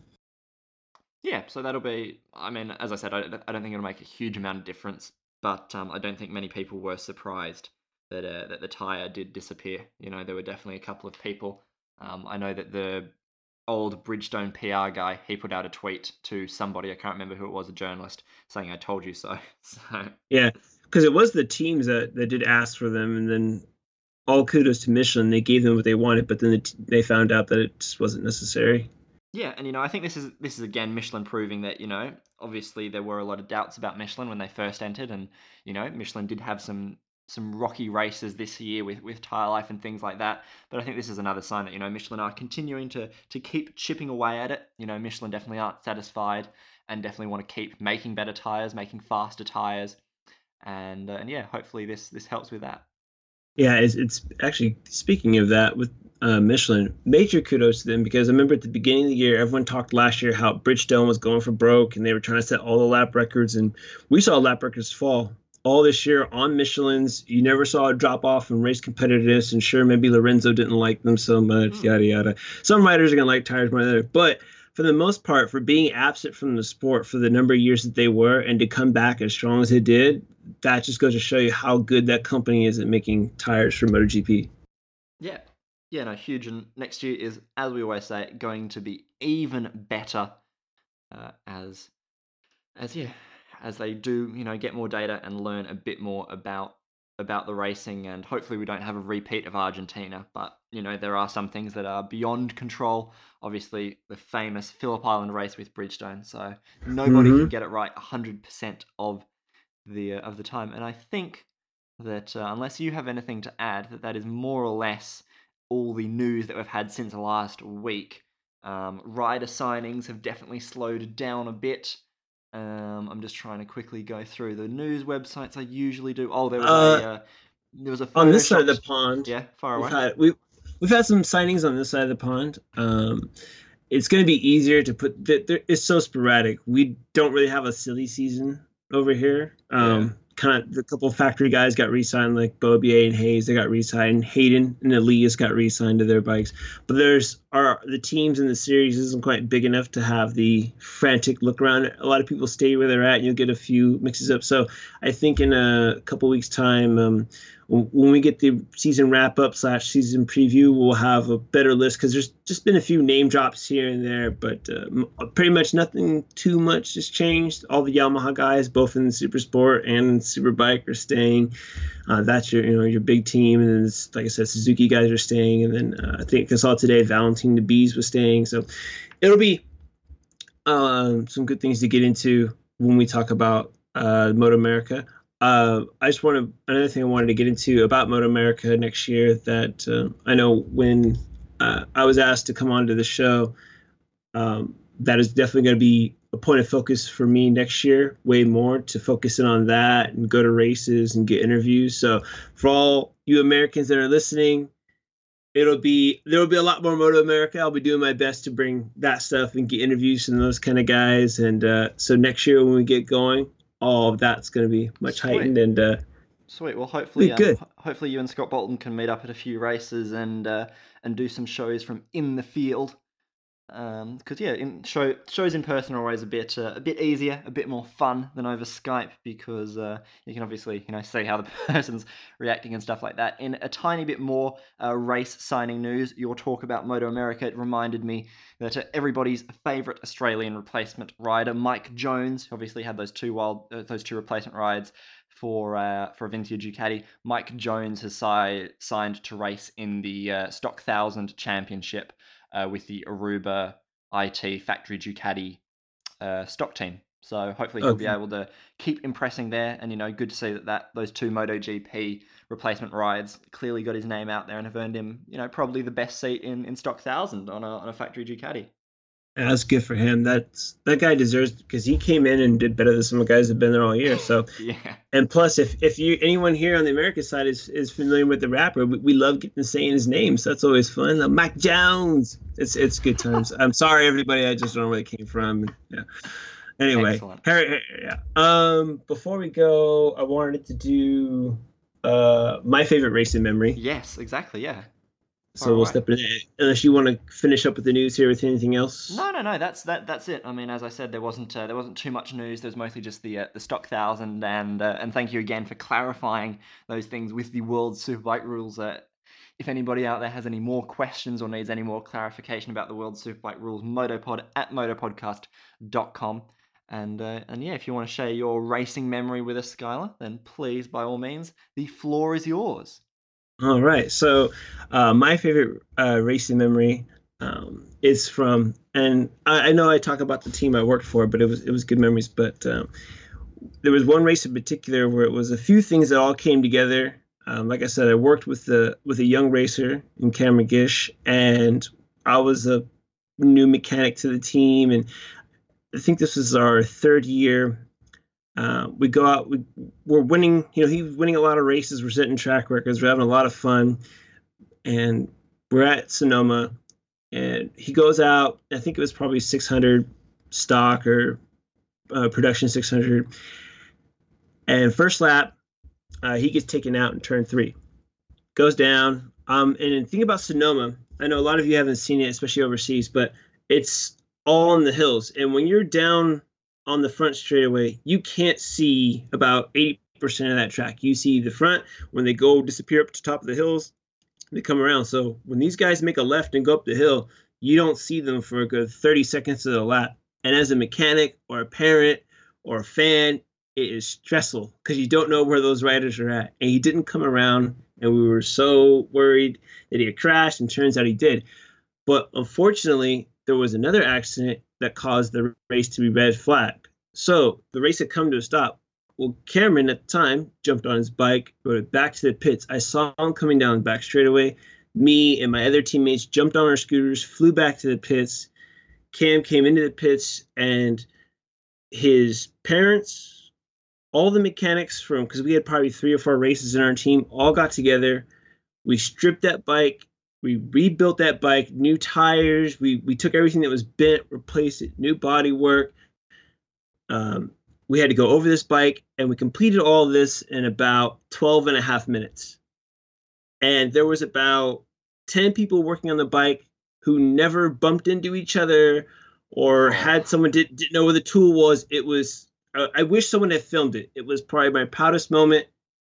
Yeah, so that'll be. I mean, as I said, I, I don't think it'll make a huge amount of difference, but um, I don't think many people were surprised that uh, that the tire did disappear. You know, there were definitely a couple of people. Um, I know that the old Bridgestone P R guy, he put out a tweet to somebody, I can't remember who it was, a journalist, saying "I told you so." So Yeah, because it was the teams that, that did ask for them, and then all kudos to Michelin. They gave them what they wanted, but then the t- they found out that it just wasn't necessary. yeah, and you know, I think this is this is again Michelin proving that you know, obviously there were a lot of doubts about Michelin when they first entered, and you know, Michelin did have some some rocky races this year with with tire life and things like that. But I think this is another sign that you know Michelin are continuing to to keep chipping away at it. You know, Michelin definitely aren't satisfied and definitely want to keep making better tires, making faster tires, and uh, and yeah, hopefully this this helps with that. Yeah, it's, it's actually speaking of that with uh, Michelin, major kudos to them because I remember at the beginning of the year, everyone talked last year how Bridgestone was going for broke and they were trying to set all the lap records, and we saw lap records fall all this year on Michelin's. You never saw a drop off in race competitiveness, and sure, maybe Lorenzo didn't like them so much, Mm. yada yada. Some riders are gonna like tires more than others, but for the most part, for being absent from the sport for the number of years that they were and to come back as strong as they did, that just goes to show you how good that company is at making tires for MotoGP. Yeah. Yeah, no, huge. And next year is, as we always say, going to be even better uh, as, as yeah, as they do, you know, get more data and learn a bit more about about the racing. And hopefully, we don't have a repeat of Argentina. But you know, there are some things that are beyond control. Obviously, the famous Phillip Island race with Bridgestone. So nobody Mm-hmm. can get it right one hundred percent of the uh, of the time. And I think that uh, unless you have anything to add, that that is more or less all the news that we've had since last week. Um, rider signings have definitely slowed down a bit. Um, I'm just trying to quickly go through the news websites I usually do. Oh, there was Uh, a uh, there was a on this side of the photoshopped. pond, Yeah, far we've away. had we we've had some signings on this side of the pond. Um, it's going to be easier to put. It's so sporadic. We don't really have a silly season over here. Yeah. Um, kind of the couple of factory guys got re-signed, like Bobier and Hayes. They got re-signed. Hayden and Elias got re-signed to their bikes. But there's are the teams in the series isn't quite big enough to have the frantic look around. A lot of people stay where they're at, and you'll get a few mixes up. So I think in a couple weeks' time, um, when we get the season wrap up slash season preview, we'll have a better list because there's just been a few name drops here and there, but uh, pretty much nothing too much has changed. All the Yamaha guys, both in the Super Sport and in Superbike, are staying. Uh, that's your you know your big team, and then like I said, Suzuki guys are staying, and then uh, I think I saw today Valentin de Bees was staying. So it'll be um, some good things to get into when we talk about uh, Moto America. Uh, I just want to another thing I wanted to get into about Moto America next year that uh, I know when uh, I was asked to come onto the show, um, that is definitely going to be a point of focus for me next year, way more to focus in on that and go to races and get interviews. So for all you Americans that are listening, it'll be there will be a lot more Moto America. I'll be doing my best to bring that stuff and get interviews from those kind of guys. And uh, so next year when we get going, all of that's going to be much Sweet. heightened and uh, sweet. Well, hopefully, um, good. hopefully you and Scott Bolton can meet up at a few races and uh, and do some shows from in the field. Because um, yeah, in show shows in person are always a bit uh, a bit easier, a bit more fun than over Skype because uh, you can obviously you know see how the person's reacting and stuff like that. In a tiny bit more uh, race signing news, your talk about Moto America it reminded me that uh, everybody's favourite Australian replacement rider, Mike Jones, obviously had those two wild uh, those two replacement rides for uh, for Avintia Ducati. Mike Jones has si- signed to race in the uh, Stock Thousand Championship. Uh, with the Aruba I T Factory Ducati uh, stock team. So hopefully he'll okay. be able to keep impressing there. And, you know, good to see that, that those two MotoGP replacement rides clearly got his name out there and have earned him, you know, probably the best seat in, in Stock Thousand on a, on a Factory Ducati. Yeah, that's good for him. That's that guy deserves because he came in and did better than some of the guys that've been there all year. So yeah. And plus, if if you anyone here on the American side is, is familiar with the rapper, we, we love getting saying his name. So that's always fun. Uh, Mike Jones. It's it's good times. I'm sorry, everybody. I just don't know where it came from. Yeah. Anyway, Harry, yeah. Um, before we go, I wanted to do uh my favorite racing memory. Yes, exactly. Yeah. So we'll step in it. Unless you want to finish up with the news here with anything else. No, no, no. That's that. That's it. I mean, as I said, there wasn't uh, there wasn't too much news. There's mostly just the uh, the Stock Thousand, and uh, and thank you again for clarifying those things with the World Superbike rules. Uh, if anybody out there has any more questions or needs any more clarification about the World Superbike rules, Motopod at motopodcast dot com. And uh, and yeah, if you want to share your racing memory with us, Skylar, then please, by all means, the floor is yours. All right. So uh, my favorite uh, racing memory um, is from, and I, I know I talk about the team I worked for, but it was it was good memories. But um, there was one race in particular where it was a few things that all came together. Um, like I said, I worked with the with a young racer in Cameron Gish, and I was a new mechanic to the team, and I think this was our third year. Uh, we go out, we, we're winning, you know, he was winning a lot of races. We're setting track records. We're having a lot of fun. And we're at Sonoma. And he goes out, I think it was probably six hundred stock or uh, production six hundred. And first lap, uh, he gets taken out in turn three. Goes down. Um, and the thing about Sonoma, I know a lot of you haven't seen it, especially overseas, but it's all in the hills. And when you're down on the front straightaway, you can't see about eighty percent of that track. You see the front. When they go disappear up to the top of the hills, they come around. So when these guys make a left and go up the hill, you don't see them for a good thirty seconds of the lap. And as a mechanic or a parent or a fan, it is stressful because you don't know where those riders are at. And he didn't come around, and we were so worried that he had crashed, and turns out he did. But unfortunately, there was another accident that caused the race to be red flagged. So the race had come to a stop. Well, Cameron at the time jumped on his bike, rode it back to the pits. I saw him coming down the back straightaway. Me and my other teammates jumped on our scooters, flew back to the pits. Cam came into the pits, and his parents, all the mechanics from, because we had probably three or four races in our team, all got together. We stripped that bike. We rebuilt that bike, new tires. We we took everything that was bent, replaced it, new body work. Um, we had to go over this bike, and we completed all of this in about twelve and a half minutes. And there was about ten people working on the bike who never bumped into each other or had someone did, didn't know where the tool was. It was, uh, I wish someone had filmed it. It was probably my proudest moment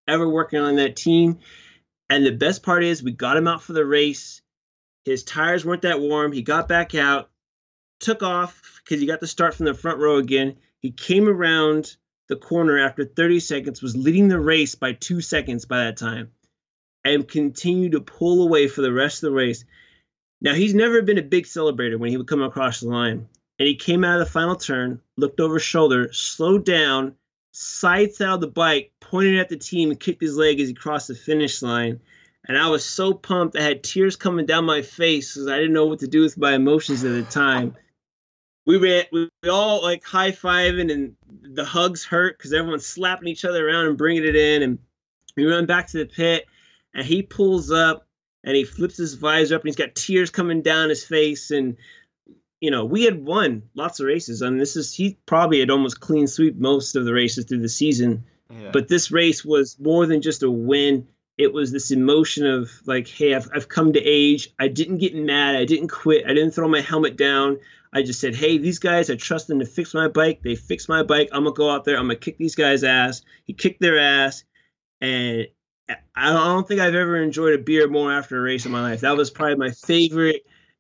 ever working on that team. And the best part is we got him out for the race. His tires weren't that warm. He got back out, took off because he got the start from the front row again. He came around the corner after thirty seconds, was leading the race by two seconds by that time, and continued to pull away for the rest of the race. Now, he's never been a big celebrator when he would come across the line. And he came out of the final turn, looked over his shoulder, slowed down, sidestepped the bike, pointed at the team, and kicked his leg as he crossed the finish line. And I was so pumped. I had tears coming down my face because I didn't know what to do with my emotions at the time. We ran, we all like high-fiving, and the hugs hurt because everyone's slapping each other around and bringing it in. And we run back to the pit, and he pulls up, and he flips his visor up, and he's got tears coming down his face. And, you know, we had won lots of races. I mean, this is, he probably had almost clean sweep most of the races through the season. Yeah. But this race was more than just a win. It was this emotion of like, hey, I've, I've come to age. I didn't get mad. I didn't quit. I didn't throw my helmet down. I just said, hey, these guys, I trust them to fix my bike. They fixed my bike. I'm going to go out there. I'm going to kick these guys' ass. He kicked their ass. And I don't think I've ever enjoyed a beer more after a race in my life. That was probably my favorite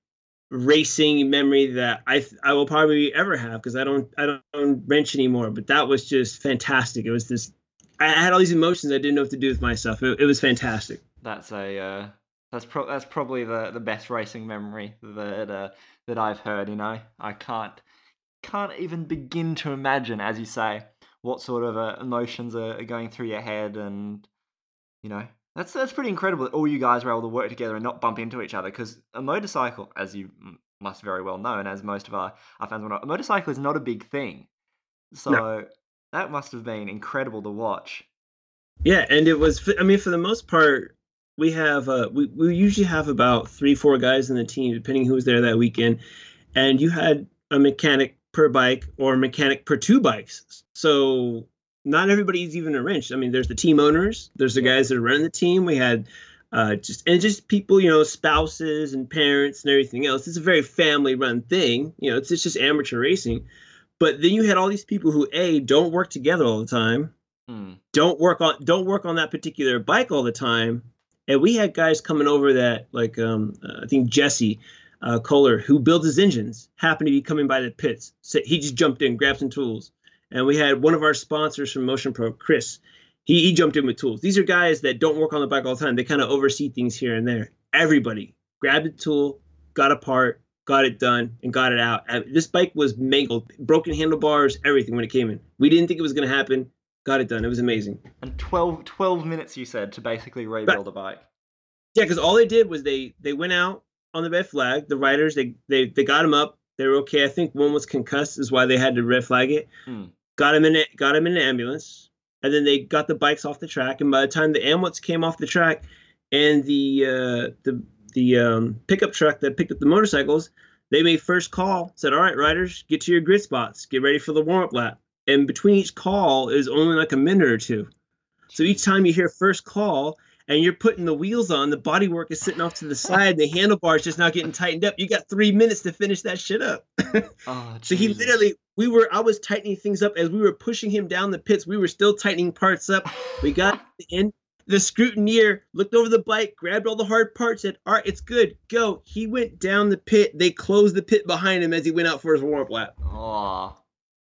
racing memory that I I will probably ever have, because I don't I don't wrench anymore. But that was just fantastic. It was this. I had all these emotions I didn't know what to do with myself. It, it was fantastic. That's a uh, that's pro- that's probably the, the best racing memory that uh, that I've heard. You know, I can't can't even begin to imagine, as you say, what sort of uh, emotions are, are going through your head. And you know, that's that's pretty incredible that all you guys were able to work together and not bump into each other. Because a motorcycle, as you must very well know, and as most of our, our fans will know, a motorcycle is not a big thing. So no. That must have been incredible to watch. Yeah, and it was, I mean, for the most part, we have, uh, we, we usually have about three, four guys in the team, depending who was there that weekend. And you had a mechanic per bike or a mechanic per two bikes. So not everybody's even a wrench. I mean, there's the team owners, there's the guys that are running the team. We had uh, just, and just people, you know, spouses and parents and everything else. It's a very family run thing. You know, it's, it's just amateur racing. But then you had all these people who, A, don't work together all the time, hmm. don't work on don't work on that particular bike all the time. And we had guys coming over that, like, um, uh, I think Jesse uh, Kohler, who builds his engines, happened to be coming by the pits. So he just jumped in, grabbed some tools. And we had one of our sponsors from Motion Pro, Chris. He, he jumped in with tools. These are guys that don't work on the bike all the time. They kind of oversee things here and there. Everybody grabbed a tool, got a part, got it done, and got it out. This bike was mangled, broken handlebars, everything when it came in. We didn't think it was going to happen. Got it done. It was amazing. And twelve, twelve minutes, you said, to basically rebuild but, a bike. Yeah, because all they did was they they went out on the red flag. The riders, they they they got him up. They were okay. I think one was concussed, is why they had to red flag it. Hmm. Got him in it. Got him in an ambulance, and then they got the bikes off the track. And by the time the ambulance came off the track, and the uh, the the um, pickup truck that picked up the motorcycles, they made first call, said, all right, riders, get to your grid spots, get ready for the warm-up lap. And between each call is only like a minute or two. So each time you hear first call and you're putting the wheels on, the bodywork is sitting off to the side, the handlebars just not getting tightened up. You got three minutes to finish that shit up. Oh, so he literally, we were, I was tightening things up as we were pushing him down the pits. We were still tightening parts up. We got in. The scrutineer looked over the bike, grabbed all the hard parts, said, all right, it's good, go. He went down the pit. They closed the pit behind him as he went out for his warm-up lap. Oh.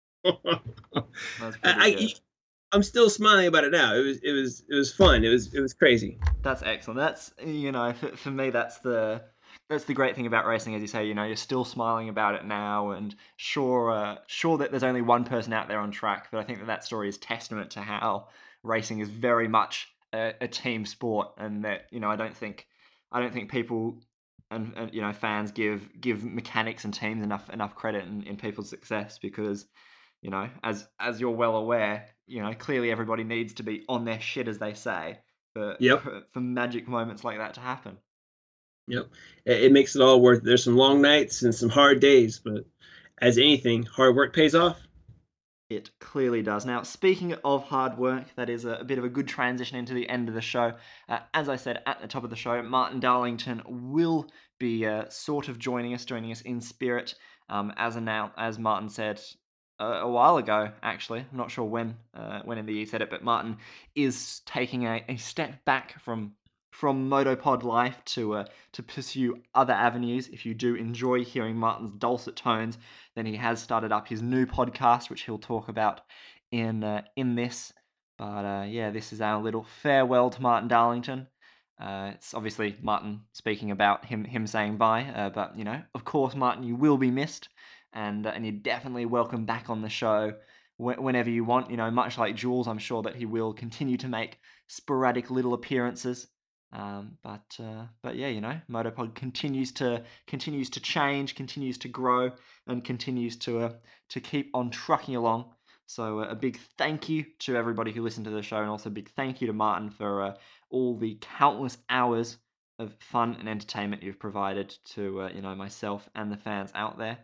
I, I, I'm still smiling about it now. It was it was it was fun. It was it was crazy. That's excellent. That's, you know, for, for me, that's the that's the great thing about racing, as you say. You know, you're still smiling about it now, and sure, uh, sure that there's only one person out there on track. But I think that that story is testament to how racing is very much a, a team sport, and that, you know, I don't think I don't think people and, and you know fans give give mechanics and teams enough enough credit in, in people's success, because, you know, as as you're well aware, you know, clearly everybody needs to be on their shit, as they say, for, yep. for, for magic moments like that to happen. Yep. It, it makes it all worth it. There's some long nights and some hard days, but as anything, hard work pays off. It clearly does. Now, speaking of hard work, that is a, a bit of a good transition into the end of the show. Uh, as I said at the top of the show, Martin Darlington will be uh, sort of joining us, joining us in spirit. Um, as announced, as Martin said a, a while ago, actually. I'm not sure when uh, when in the year he said it, but Martin is taking a, a step back from from Motopod life to uh, to pursue other avenues. If you do enjoy hearing Martin's dulcet tones, then he has started up his new podcast, which he'll talk about in uh, in this. But uh, yeah, this is our little farewell to Martin Darlington. Uh, it's obviously Martin speaking about him him saying bye, uh, but you know, of course, Martin, you will be missed, and uh, and you're definitely welcome back on the show wh- whenever you want. You know, much like Jules, I'm sure that he will continue to make sporadic little appearances. Um, but uh, but yeah, you know, Motopod continues to continues to change, continues to grow, and continues to uh, to keep on trucking along. So uh, a big thank you to everybody who listened to the show, and also a big thank you to Martin for uh, all the countless hours of fun and entertainment you've provided to uh, you know myself and the fans out there.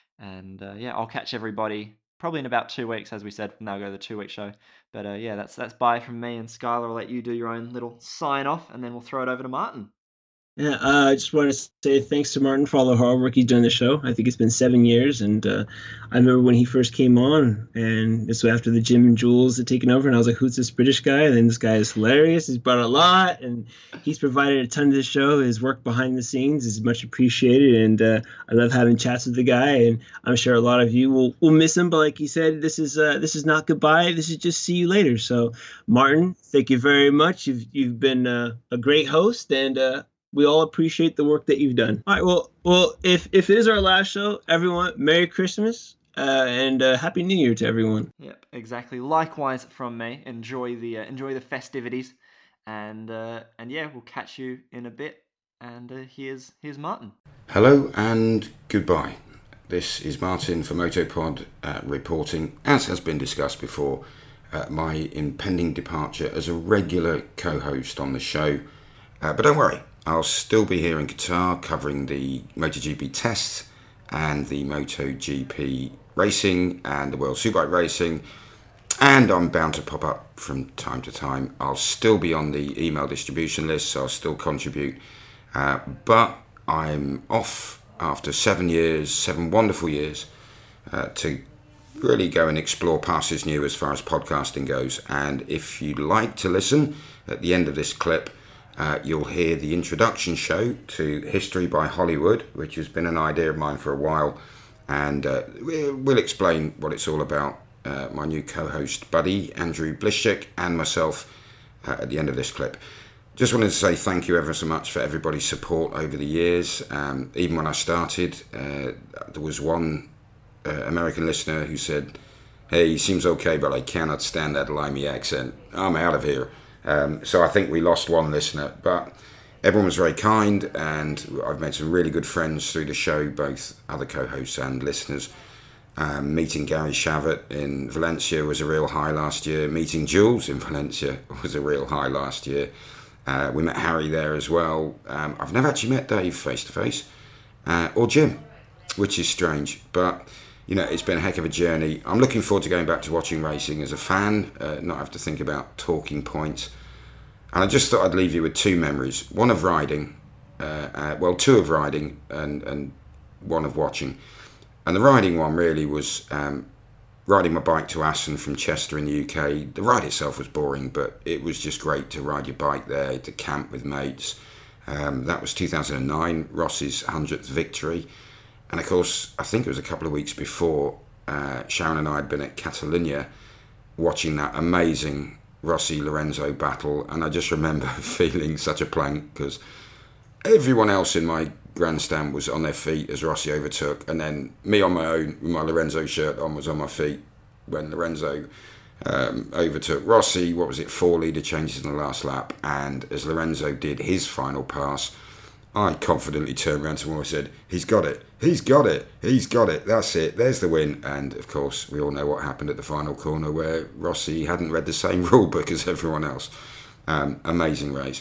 And uh, yeah, I'll catch everybody probably in about two weeks, as we said. Now go to the two-week show. But uh, yeah, that's that's bye from me, and Skylar will let you do your own little sign off, and then we'll throw it over to Martin. Yeah, uh, I just want to say thanks to Martin for all the hard work he's done on the show. I think it's been seven years, and uh, I remember when he first came on, and this was after the Jim and Jules had taken over, and I was like, who's this British guy? And then this guy is hilarious. He's brought a lot, and he's provided a ton to the show. His work behind the scenes is much appreciated, and uh, I love having chats with the guy, and I'm sure a lot of you will, will miss him, but like he said, this is uh, this is not goodbye. This is just see you later. So, Martin, thank you very much. You've, you've been uh, a great host, and uh, we all appreciate the work that you've done. All right, well, well, if if it is our last show, everyone, Merry Christmas uh, and uh, Happy New Year to everyone. Yep, exactly. Likewise from me. Enjoy the uh, enjoy the festivities, and uh, and yeah, we'll catch you in a bit. And uh, here's here's Martin. Hello and goodbye. This is Martin for Motopod uh, reporting, as has been discussed before, uh, my impending departure as a regular co-host on the show. Uh, but don't worry. I'll still be here in Qatar covering the MotoGP tests and the MotoGP racing and the World Superbike racing, and I'm bound to pop up from time to time. I'll still be on the email distribution list, so I'll still contribute, uh, but I'm off after seven years, seven wonderful years, uh, to really go and explore pastures new as far as podcasting goes. And if you'd like to listen, at the end of this clip, Uh, you'll hear the introduction show to History by Hollywood, which has been an idea of mine for a while, and uh, we'll explain what it's all about. Uh, my new co-host buddy Andrew Blischek and myself uh, at the end of this clip. Just wanted to say thank you ever so much for everybody's support over the years. Um, even when I started, uh, there was one uh, American listener who said, "Hey, he seems okay, but I cannot stand that limey accent. I'm out of here." Um, so I think we lost one listener, but everyone was very kind, and I've made some really good friends through the show, both other co-hosts and listeners. Um, meeting Gary Shavit in Valencia was a real high last year. Meeting Jules in Valencia was a real high last year. Uh, we met Harry there as well. Um, I've never actually met Dave face-to-face, uh, or Jim, which is strange, but you know, it's been a heck of a journey. I'm looking forward to going back to watching racing as a fan, uh, not have to think about talking points. And I just thought I'd leave you with two memories. One of riding, uh, uh, well, two of riding and, and one of watching. And the riding one really was um, riding my bike to Assen from Chester in the U K. The ride itself was boring, but it was just great to ride your bike there, to camp with mates. Um, that was two thousand nine, Rossi's hundredth victory. And of course, I think it was a couple of weeks before, uh, Sharon and I had been at Catalunya watching that amazing Rossi-Lorenzo battle, and I just remember feeling such a plank because everyone else in my grandstand was on their feet as Rossi overtook, and then me on my own with my Lorenzo shirt on was on my feet when Lorenzo um, overtook Rossi. What was it, four leader changes in the last lap, and as Lorenzo did his final pass, I confidently turned around to him and said, he's got it, he's got it, he's got it, that's it, there's the win. And of course, we all know what happened at the final corner where Rossi hadn't read the same rule book as everyone else. Um, amazing race.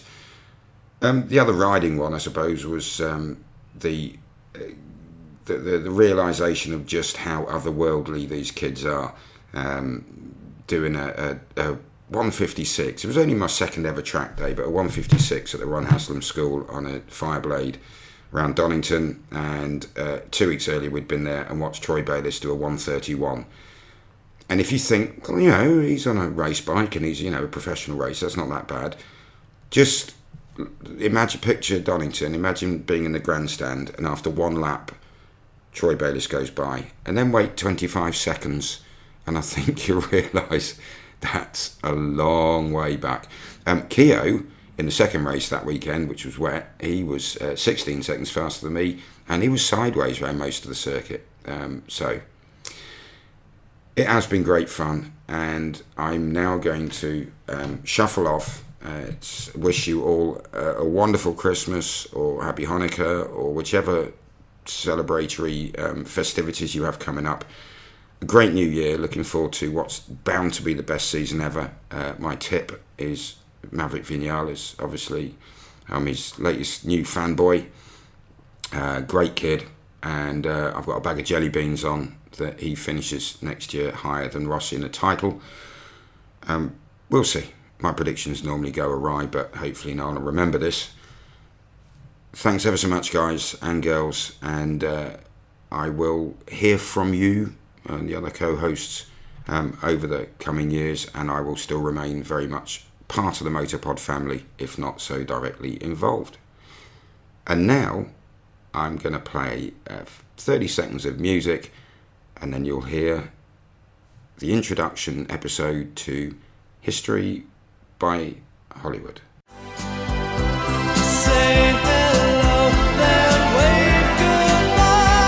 Um, the other riding one, I suppose, was um, the, uh, the, the the realisation of just how otherworldly these kids are. Um, doing a, a, a one fifty-six. It was only my second ever track day, but a one fifty-six at the Ron Haslam School on a Fireblade around Donington. And uh, two weeks earlier, we'd been there and watched Troy Bayliss do a one thirty-one. And if you think, well, you know, he's on a race bike and he's, you know, a professional racer, that's not that bad. Just imagine, picture Donington, imagine being in the grandstand and after one lap, Troy Bayliss goes by, and then wait twenty-five seconds, and I think you'll realise that's a long way back. Um, Keogh, in the second race that weekend, which was wet, he was uh, sixteen seconds faster than me, and he was sideways around most of the circuit. Um, so it has been great fun, and I'm now going to um, shuffle off. Uh, it's, wish you all a, a wonderful Christmas or Happy Hanukkah or whichever celebratory um, festivities you have coming up. A great new year. Looking forward to what's bound to be the best season ever. Uh, my tip is Maverick Vinales. Obviously, I'm his latest new fanboy. Uh, great kid, and uh, I've got a bag of jelly beans on that he finishes next year higher than Rossi in the title. Um, we'll see. My predictions normally go awry, but hopefully no one will remember this. Thanks ever so much, guys and girls, and uh, I will hear from you and the other co-hosts um, over the coming years, and I will still remain very much part of the Motopod family, if not so directly involved. And now I'm going to play uh, thirty seconds of music, and then you'll hear the introduction episode to History by Hollywood. Say hello, then wave goodbye.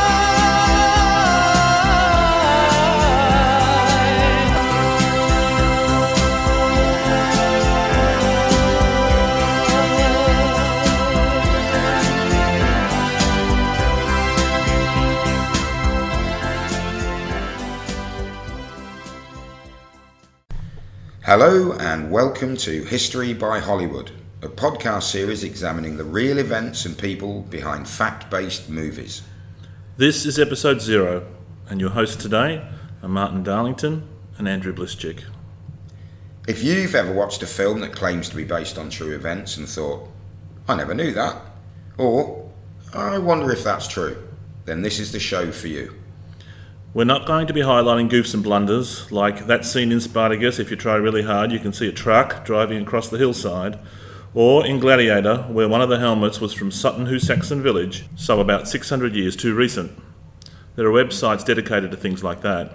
Hello and welcome to History by Hollywood, a podcast series examining the real events and people behind fact-based movies. This is episode zero, and your hosts today are Martin Darlington and Andrew Blischik. If you've ever watched a film that claims to be based on true events and thought, I never knew that, or I wonder if that's true, then this is the show for you. We're not going to be highlighting goofs and blunders, like that scene in Spartacus, if you try really hard you can see a truck driving across the hillside, or in Gladiator, where one of the helmets was from Sutton Hoo Saxon village, so about six hundred years too recent. There are websites dedicated to things like that.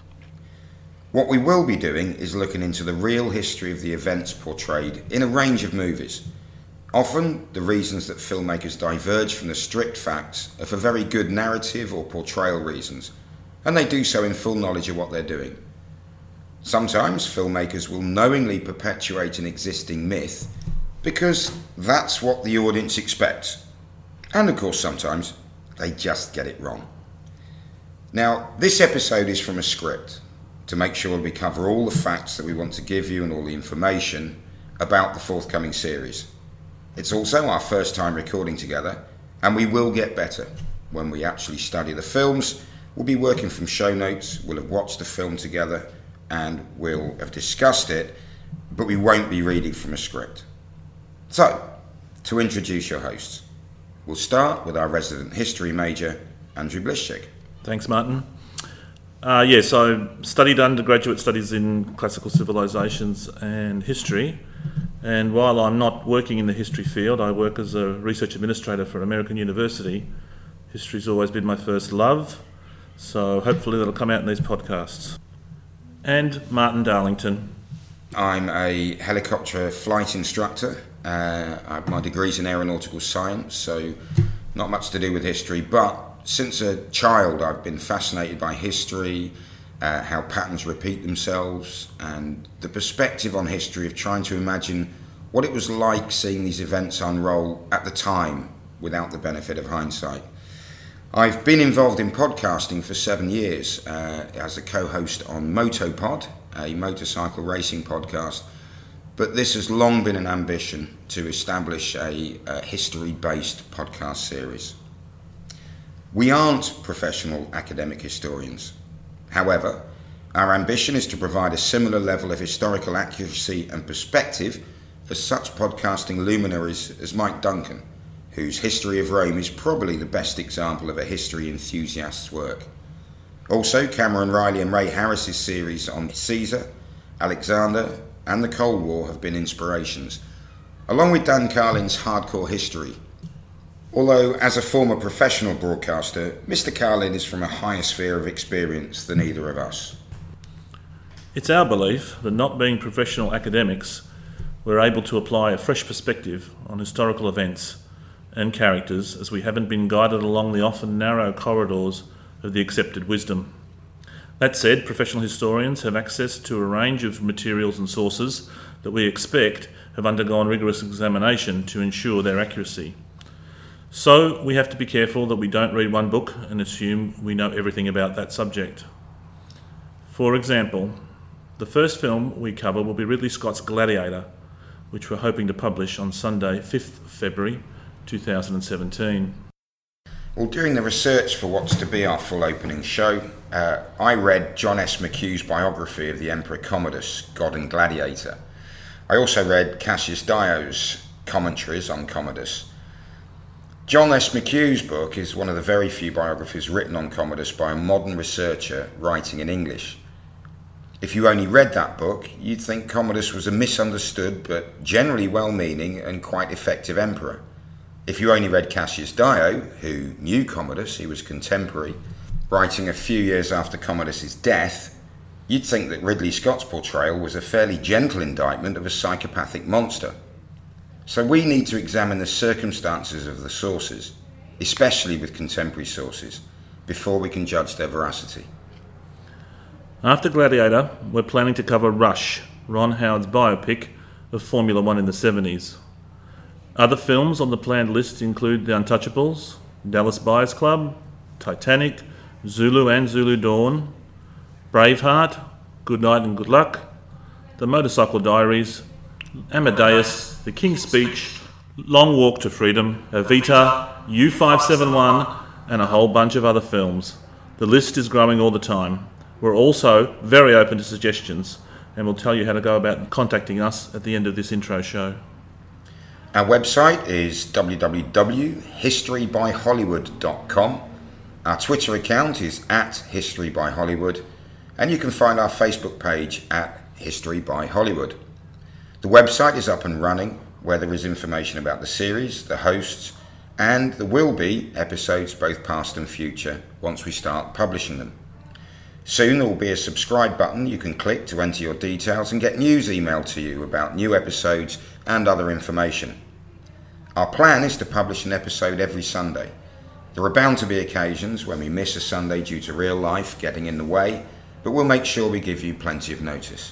What we will be doing is looking into the real history of the events portrayed in a range of movies. Often, the reasons that filmmakers diverge from the strict facts are for very good narrative or portrayal reasons, and they do so in full knowledge of what they're doing. Sometimes filmmakers will knowingly perpetuate an existing myth because that's what the audience expects. And of course sometimes they just get it wrong. Now, this episode is from a script to make sure we cover all the facts that we want to give you and all the information about the forthcoming series. It's also our first time recording together, and we will get better when we actually study the films. We'll be working from show notes, we'll have watched the film together, and we'll have discussed it, but we won't be reading from a script. So, to introduce your hosts, we'll start with our resident history major, Andrew Blischik. Thanks, Martin. Uh, yes, I studied undergraduate studies in classical civilizations and history, and while I'm not working in the history field, I work as a research administrator for American University. History's always been my first love. So hopefully that'll come out in these podcasts. And Martin Darlington. I'm a helicopter flight instructor. Uh, my degree's in aeronautical science, so not much to do with history. But since a child, I've been fascinated by history, uh, how patterns repeat themselves, and the perspective on history of trying to imagine what it was like seeing these events unroll at the time without the benefit of hindsight. I've been involved in podcasting for seven years uh, as a co-host on Motopod, a motorcycle racing podcast, but this has long been an ambition to establish a, a history-based podcast series. We aren't professional academic historians. However, our ambition is to provide a similar level of historical accuracy and perspective as such podcasting luminaries as Mike Duncan, whose History of Rome is probably the best example of a history enthusiast's work. Also, Cameron Riley and Ray Harris's series on Caesar, Alexander, and the Cold War have been inspirations, along with Dan Carlin's Hardcore History. Although, as a former professional broadcaster, Mister Carlin is from a higher sphere of experience than either of us. It's our belief that, not being professional academics, we're able to apply a fresh perspective on historical events and characters, as we haven't been guided along the often narrow corridors of the accepted wisdom. That said, professional historians have access to a range of materials and sources that we expect have undergone rigorous examination to ensure their accuracy. So we have to be careful that we don't read one book and assume we know everything about that subject. For example, the first film we cover will be Ridley Scott's Gladiator, which we're hoping to publish on Sunday, fifth of February two thousand seventeen. Well, during the research for what's to be our full opening show, uh, I read John S. McHugh's biography of the Emperor Commodus, God and Gladiator. I also read Cassius Dio's commentaries on Commodus. John S. McHugh's book is one of the very few biographies written on Commodus by a modern researcher writing in English. If you only read that book, you'd think Commodus was a misunderstood but generally well-meaning and quite effective emperor. If you only read Cassius Dio, who knew Commodus, he was contemporary, writing a few years after Commodus's death, you'd think that Ridley Scott's portrayal was a fairly gentle indictment of a psychopathic monster. So we need to examine the circumstances of the sources, especially with contemporary sources, before we can judge their veracity. After Gladiator, we're planning to cover Rush, Ron Howard's biopic of Formula One in the seventies. Other films on the planned list include The Untouchables, Dallas Buyers Club, Titanic, Zulu and Zulu Dawn, Braveheart, Good Night and Good Luck, The Motorcycle Diaries, Amadeus, The King's Speech, Long Walk to Freedom, Evita, U five seventy-one, and a whole bunch of other films. The list is growing all the time. We're also very open to suggestions, and we'll tell you how to go about contacting us at the end of this intro show. Our website is w w w dot history by hollywood dot com. Our Twitter account is at History by Hollywood, and you can find our Facebook page at History by Hollywood. The website is up and running, where there is information about the series, the hosts, and there will be episodes both past and future once we start publishing them. Soon there will be a subscribe button you can click to enter your details and get news emailed to you about new episodes and other information. Our plan is to publish an episode every Sunday. There are bound to be occasions when we miss a Sunday due to real life getting in the way, but we'll make sure we give you plenty of notice.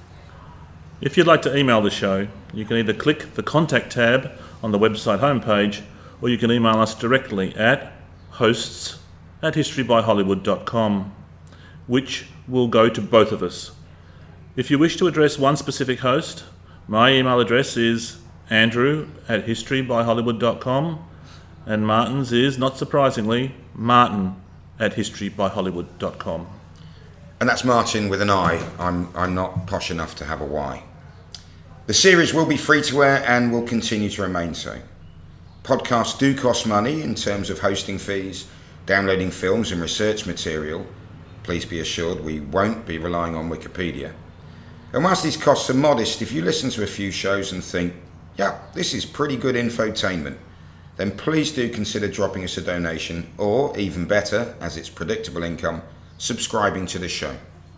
If you'd like to email the show, you can either click the contact tab on the website homepage, or you can email us directly at hosts at history by hollywood dot com, which will go to both of us. If you wish to address one specific host, my email address is andrew at history by hollywood dot com, and Martin's is, not surprisingly, martin at history by hollywood dot com. And that's Martin with an I. I'm, I'm not posh enough to have a Y. The series will be free to air and will continue to remain so. Podcasts do cost money in terms of hosting fees, downloading films and research material. Please be assured we won't be relying on Wikipedia. And whilst these costs are modest, if you listen to a few shows and think, yeah, this is pretty good infotainment, then please do consider dropping us a donation, or even better, as it's predictable income, subscribing to the show.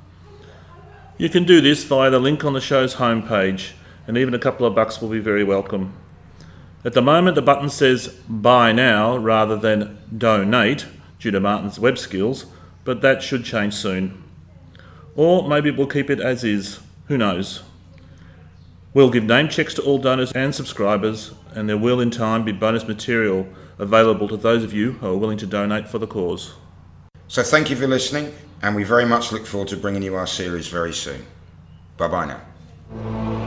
You can do this via the link on the show's homepage, and even a couple of bucks will be very welcome. At the moment, the button says buy now rather than donate, due to Martin's web skills, but that should change soon. Or maybe we'll keep it as is, who knows. We'll give name checks to all donors and subscribers, and there will in time be bonus material available to those of you who are willing to donate for the cause. So thank you for listening, and we very much look forward to bringing you our series very soon. Bye bye now.